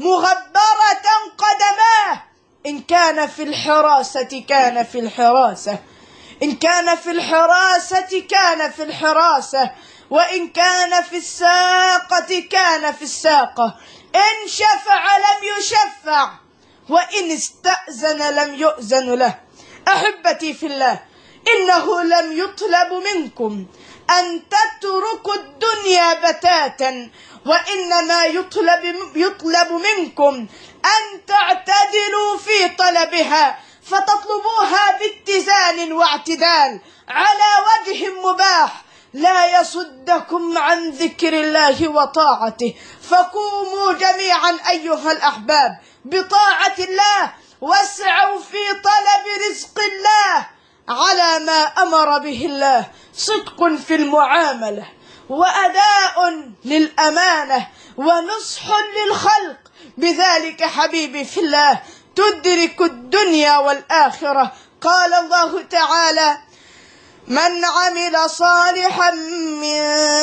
مغبرة قدماه، إن كان في الحراسة كان في الحراسة، إن كان في الحراسة كان في الحراسة، وإن كان في الساقة كان في الساقة، إن شفع لم يشفع، وإن استأذن لم يؤذن له. أحبتي في الله، إنه لم يطلب منكم أن تتركوا الدنيا بتاتا، وإنما يطلب, يطلب منكم أن تعتدلوا في طلبها، فتطلبوها باتزان واعتدال على وجه مباح لا يصدكم عن ذكر الله وطاعته. فقوموا جميعا أيها الأحباب بطاعة الله، واسعوا في طلب رزق الله على ما أمر به الله، صدق في المعاملة وأداء للأمانة ونصح للخلق، بذلك حبيبي في الله تدرك الدنيا والآخرة. قال الله تعالى: من عمل صالحا من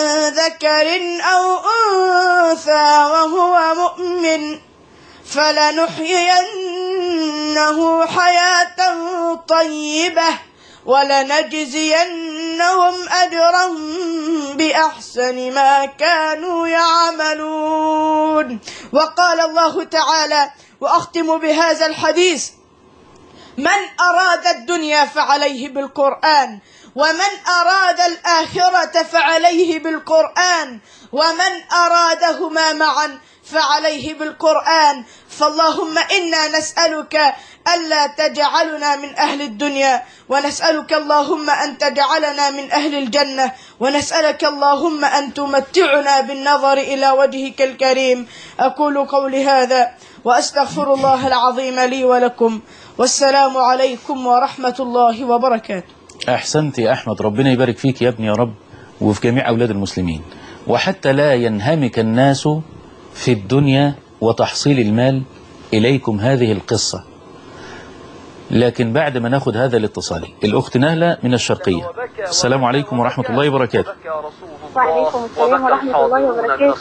ذكر أو أنثى وهو مؤمن فلنحيينه حياة طيبة ولنجزينهم أجرا بأحسن ما كانوا يعملون. وقال الله تعالى: وأختم بهذا الحديث: من أراد الدنيا فعليه بالقرآن، ومن أراد الآخرة فعليه بالقرآن، ومن أرادهما معا فعليه بالقرآن. فاللهم إنا نسألك ألا تجعلنا من أهل الدنيا، ونسألك اللهم أن تجعلنا من أهل الجنة، ونسألك اللهم أن تمتعنا بالنظر إلى وجهك الكريم. أقول قولي هذا وأستغفر الله العظيم لي ولكم، والسلام عليكم ورحمة الله وبركاته. أحسنت يا أحمد، ربنا يبارك فيك يا ابني يا رب، وفي جميع أولاد المسلمين. وحتى لا ينهمك الناس في الدنيا وتحصيل المال، إليكم هذه القصة. لكن بعد ما ناخد هذا الاتصال، الأخت نهلة من الشرقية. السلام عليكم ورحمة الله وبركاته. وعليكم السلام ورحمة الله وبركاته.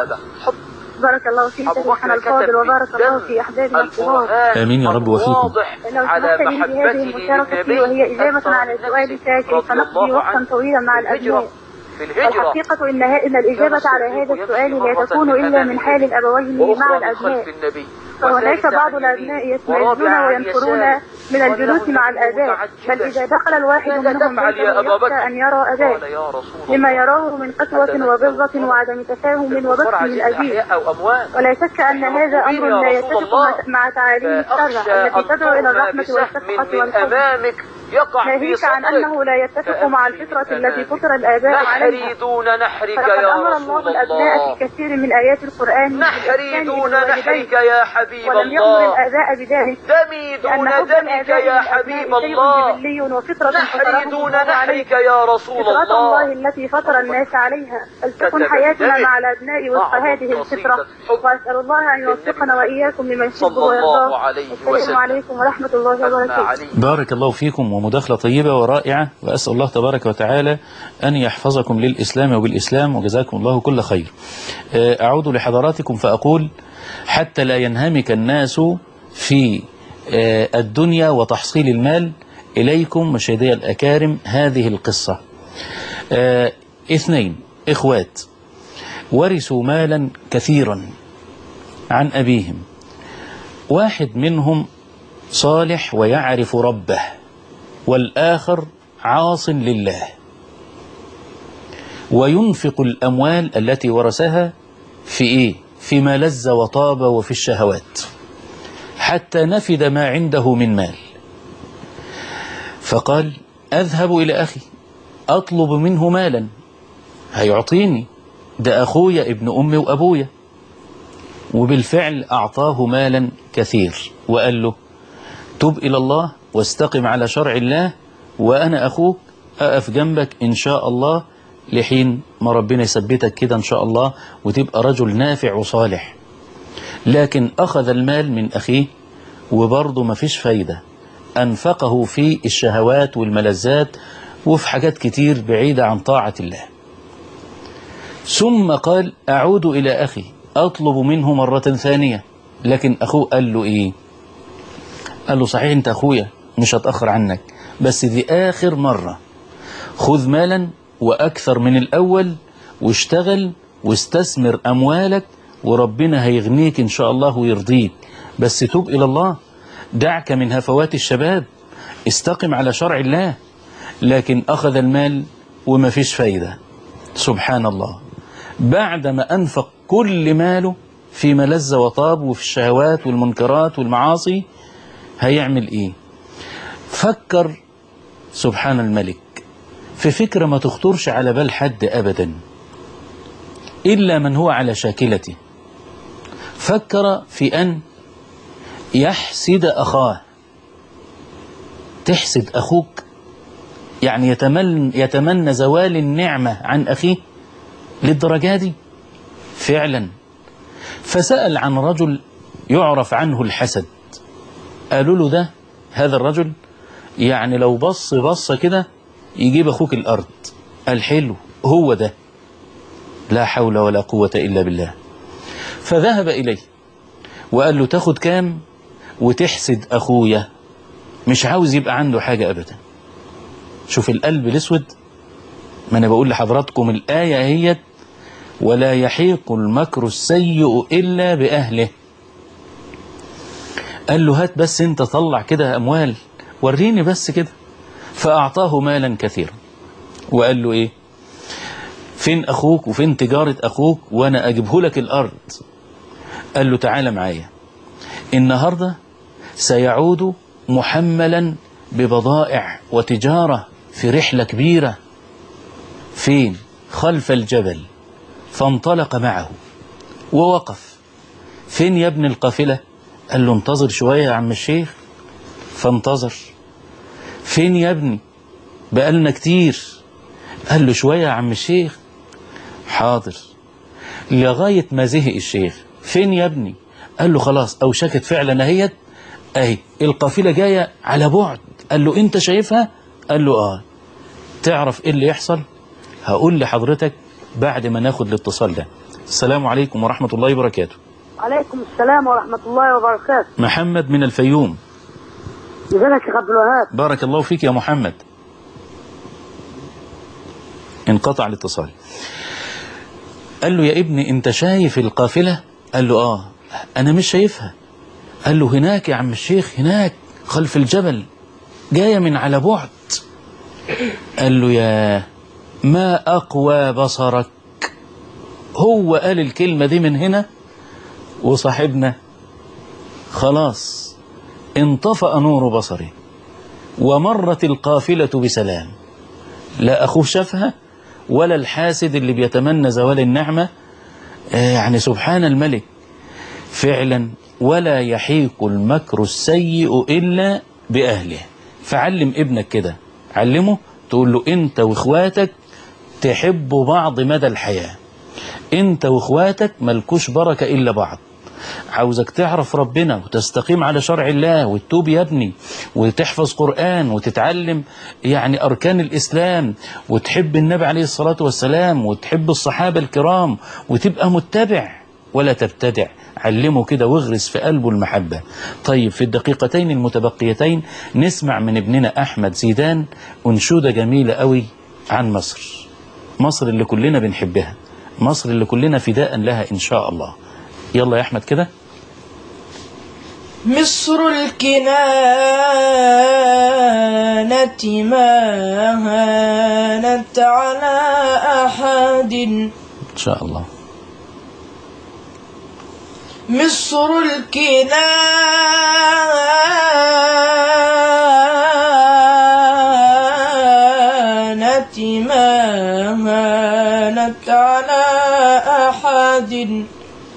بارك الله فيك شيخنا الفاضل، وبارك الله في أحبابنا الكرام. آمين يا رب وفيكم. لو سمحت لي بهذه المشاركة وهي إجابة على سؤال ساكن، فنقضي وقتا طويلا مع الأبناء. الحقيقة إن إن الإجابة على هذا السؤال لا تكون إلا من حال الأبوين مع الأبناء. فهناك بعض الأبناء يتميزون وينفرون من الجلوس مع الآباء، بل إذا دخل الواحد منهم يخشى أن يرى أباه لما يراه من قسوة وبغضة وعدم تفاهم وبث من أبيه. ولا شك أن هذا أمر لا يتفق مع تعاليم الشرع التي تدعو إلى الرحمة والشفقة والحب، ناهيك عن أنه لا يتفق مع الفطرة التي فطر الآباء عليها. فلقد أمر الله الأبناء في كثير من آيات القرآن نحري دون نحرك يا حبيب الله، ولم يأمر الآباء بذلك، دمي دون دمك يا حبيب الله، نحري دون نحرك يا رسول الله. فطرة الله التي فطر الناس عليها، فلتكن حياتنا مع الأبناء وفق هذه الفطرة، وأسأل الله أن يوفقنا وإياكم لمن يحب ويرضاه. السلام عليكم ورحمة الله وبركاته. بارك الله فيكم، ومداخلة طيبة ورائعة، وأسأل الله تبارك وتعالى أن يحفظكم للإسلام وبالإسلام، وجزاكم الله كل خير. أعود لحضراتكم فأقول: حتى لا ينهمك الناس في الدنيا وتحصيل المال، إليكم مشاهدي الأكارم هذه القصة. اثنين إخوات ورثوا مالا كثيرا عن أبيهم، واحد منهم صالح ويعرف ربه، والآخر عاص لله، وينفق الأموال التي ورثها في إيه؟ فيما لذ وطاب وفي الشهوات، حتى نفد ما عنده من مال. فقال: أذهب إلى أخي أطلب منه مالا هيعطيني، ده أخويا ابن أمي وأبويا. وبالفعل أعطاه مالا كثير، وقال له: تب إلى الله واستقم على شرع الله، وأنا أخوك أقف جنبك إن شاء الله لحين ما ربنا يثبتك كده إن شاء الله وتبقى رجل نافع وصالح. لكن أخذ المال من أخيه وبرضه ما فيش فايدة، أنفقه في الشهوات والملذات وفي حاجات كتير بعيدة عن طاعة الله. ثم قال: أعود إلى أخي أطلب منه مرة ثانية. لكن أخوه قال له إيه؟ قال له: صحيح أنت أخويا مش هتأخر عنك، بس دي آخر مرة، خذ مالا وأكثر من الأول، واشتغل واستثمر أموالك، وربنا هيغنيك إن شاء الله ويرضيك، بس توب إلى الله، دعك من هفوات الشباب، استقم على شرع الله. لكن أخذ المال وما فيش فايدة. سبحان الله، بعدما أنفق كل ماله في ملذ وطاب وفي الشهوات والمنكرات والمعاصي، هيعمل إيه؟ فكر سبحان الملك في فكرة ما تخطرش على بال حد أبدا إلا من هو على شاكلته. فكر في أن يحسد أخاه. تحسد أخوك؟ يعني يتمنى, يتمنى زوال النعمة عن أخيه للدرجة دي؟ فعلا. فسأل عن رجل يعرف عنه الحسد. قالوا له: ده هذا الرجل يعني لو بص بصة كده يجيب أخوك الأرض. قال: حلو، هو ده. لا حول ولا قوة إلا بالله. فذهب إليه وقال له: تاخد كام وتحسد أخويا؟ مش عاوز يبقى عنده حاجة أبدا. شوف القلب الأسود. ما أنا بقول لحضراتكم الآية هي: ولا يحيق المكر السيء إلا بأهله. قال له هات بس انت طلع كده أموال، وريني بس كده. فأعطاه مالا كثيرا وقال له ايه، فين أخوك وفين تجارة أخوك وأنا أجيبه لك الأرض. قال له تعالى معايا، النهاردة سيعود محملا ببضائع وتجارة في رحلة كبيرة. فين؟ خلف الجبل. فانطلق معه ووقف. فين يا ابن القافلة؟ قال له انتظر شوية يا عم الشيخ. فانتظر. فين يا ابني؟ بقالنا كتير. قال له شوية يا عم الشيخ. حاضر. لغاية ما زهق الشيخ. فين يا ابني؟ قال له خلاص أوشكت فعلا اهيت، اهي القافلة جاية على بعد. قال له انت شايفها؟ قال له اه. تعرف ايه اللي يحصل؟ هقول لحضرتك بعد ما ناخد الاتصال ده. السلام عليكم ورحمة الله وبركاته. عليكم السلام ورحمة الله وبركاته. محمد من الفيوم. ازيك يا شيخ عبد الوهاب؟ بارك الله فيك يا محمد. انقطع الاتصال. قال له يا ابني انت شايف القافلة؟ قال له اه. انا مش شايفها. قال له هناك يا عم الشيخ، هناك خلف الجبل، جاية من على بعد. قال له يا ما أقوى بصرك. هو قال الكلمة دي من هنا وصاحبنا خلاص انطفأ نور بصره ومرت القافلة بسلام. لا أخوه شافها ولا الحاسد اللي بيتمنى زوال النعمة. يعني سبحان الملك فعلا، ولا يحيق المكر السيء إلا بأهله. فعلم ابنك كده، علمه تقول له انت واخواتك تحبوا بعض مدى الحياة، انت واخواتك ملكوش بركة إلا بعض. عاوزك تعرف ربنا وتستقيم على شرع الله وتتوب يا ابني وتحفظ قرآن وتتعلم يعني أركان الإسلام وتحب النبي عليه الصلاة والسلام وتحب الصحابة الكرام وتبقى متبع ولا تبتدع. علمه كده واغرس في قلبه المحبة. طيب في الدقيقتين المتبقيتين نسمع من ابننا أحمد زيدان أنشودة جميلة قوي عن مصر، مصر اللي كلنا بنحبها، مصر اللي كلنا فداء لها إن شاء الله. يلا يا أحمد كده. مصر الكنانة ما هانت على أحد إن شاء الله. مصر الكنانة ما هانت على أحد.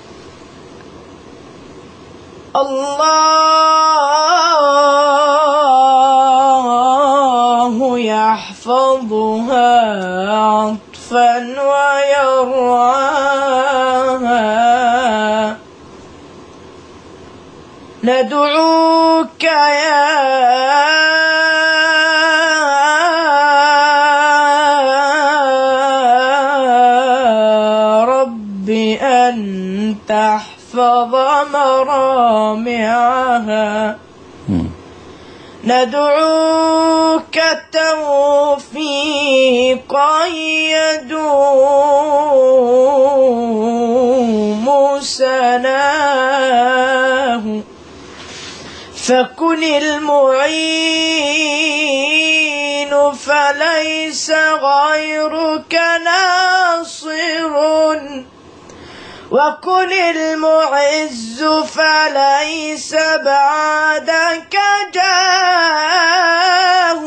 الله يحفظها عطفا ويرعاها. ندعوك يا رب أن تحفظ مرامعها. ندعوك توفيقا يدوم سناه. فكن المعين فليس غيرك ناصر، وكن المعز فليس بعدك جاه.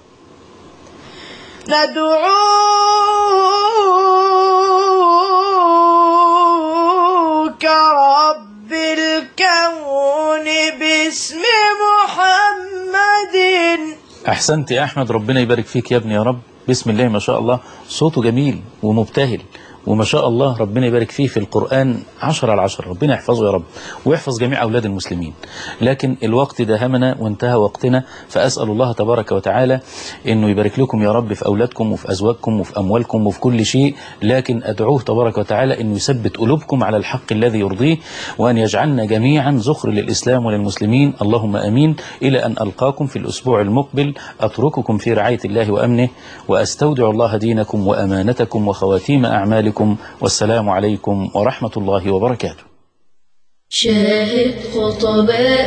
ندعوك رب الكون باسم محمد. أحسنت يا أحمد، ربنا يبارك فيك يا ابني يا رب. بسم الله ما شاء الله، صوته جميل ومبتهل وما شاء الله، ربنا يبارك فيه في القرآن عشرة على عشرة. ربنا يحفظه يا رب ويحفظ جميع أولاد المسلمين. لكن الوقت داهمنا وانتهى وقتنا، فأسأل الله تبارك وتعالى أنه يبارك لكم يا رب في أولادكم وفي أزواجكم وفي أموالكم وفي كل شيء. لكن أدعوه تبارك وتعالى أنه يثبت قلوبكم على الحق الذي يرضيه، وأن يجعلنا جميعا ذخر للإسلام وللمسلمين. اللهم أمين. إلى أن ألقاكم في الأسبوع المقبل أترككم في رعاية الله وأمنه، وأستودع الله دينكم وأمانتكم وخواتيم أعمالكم. والسلام عليكم ورحمة الله وبركاته. شاهد خطباء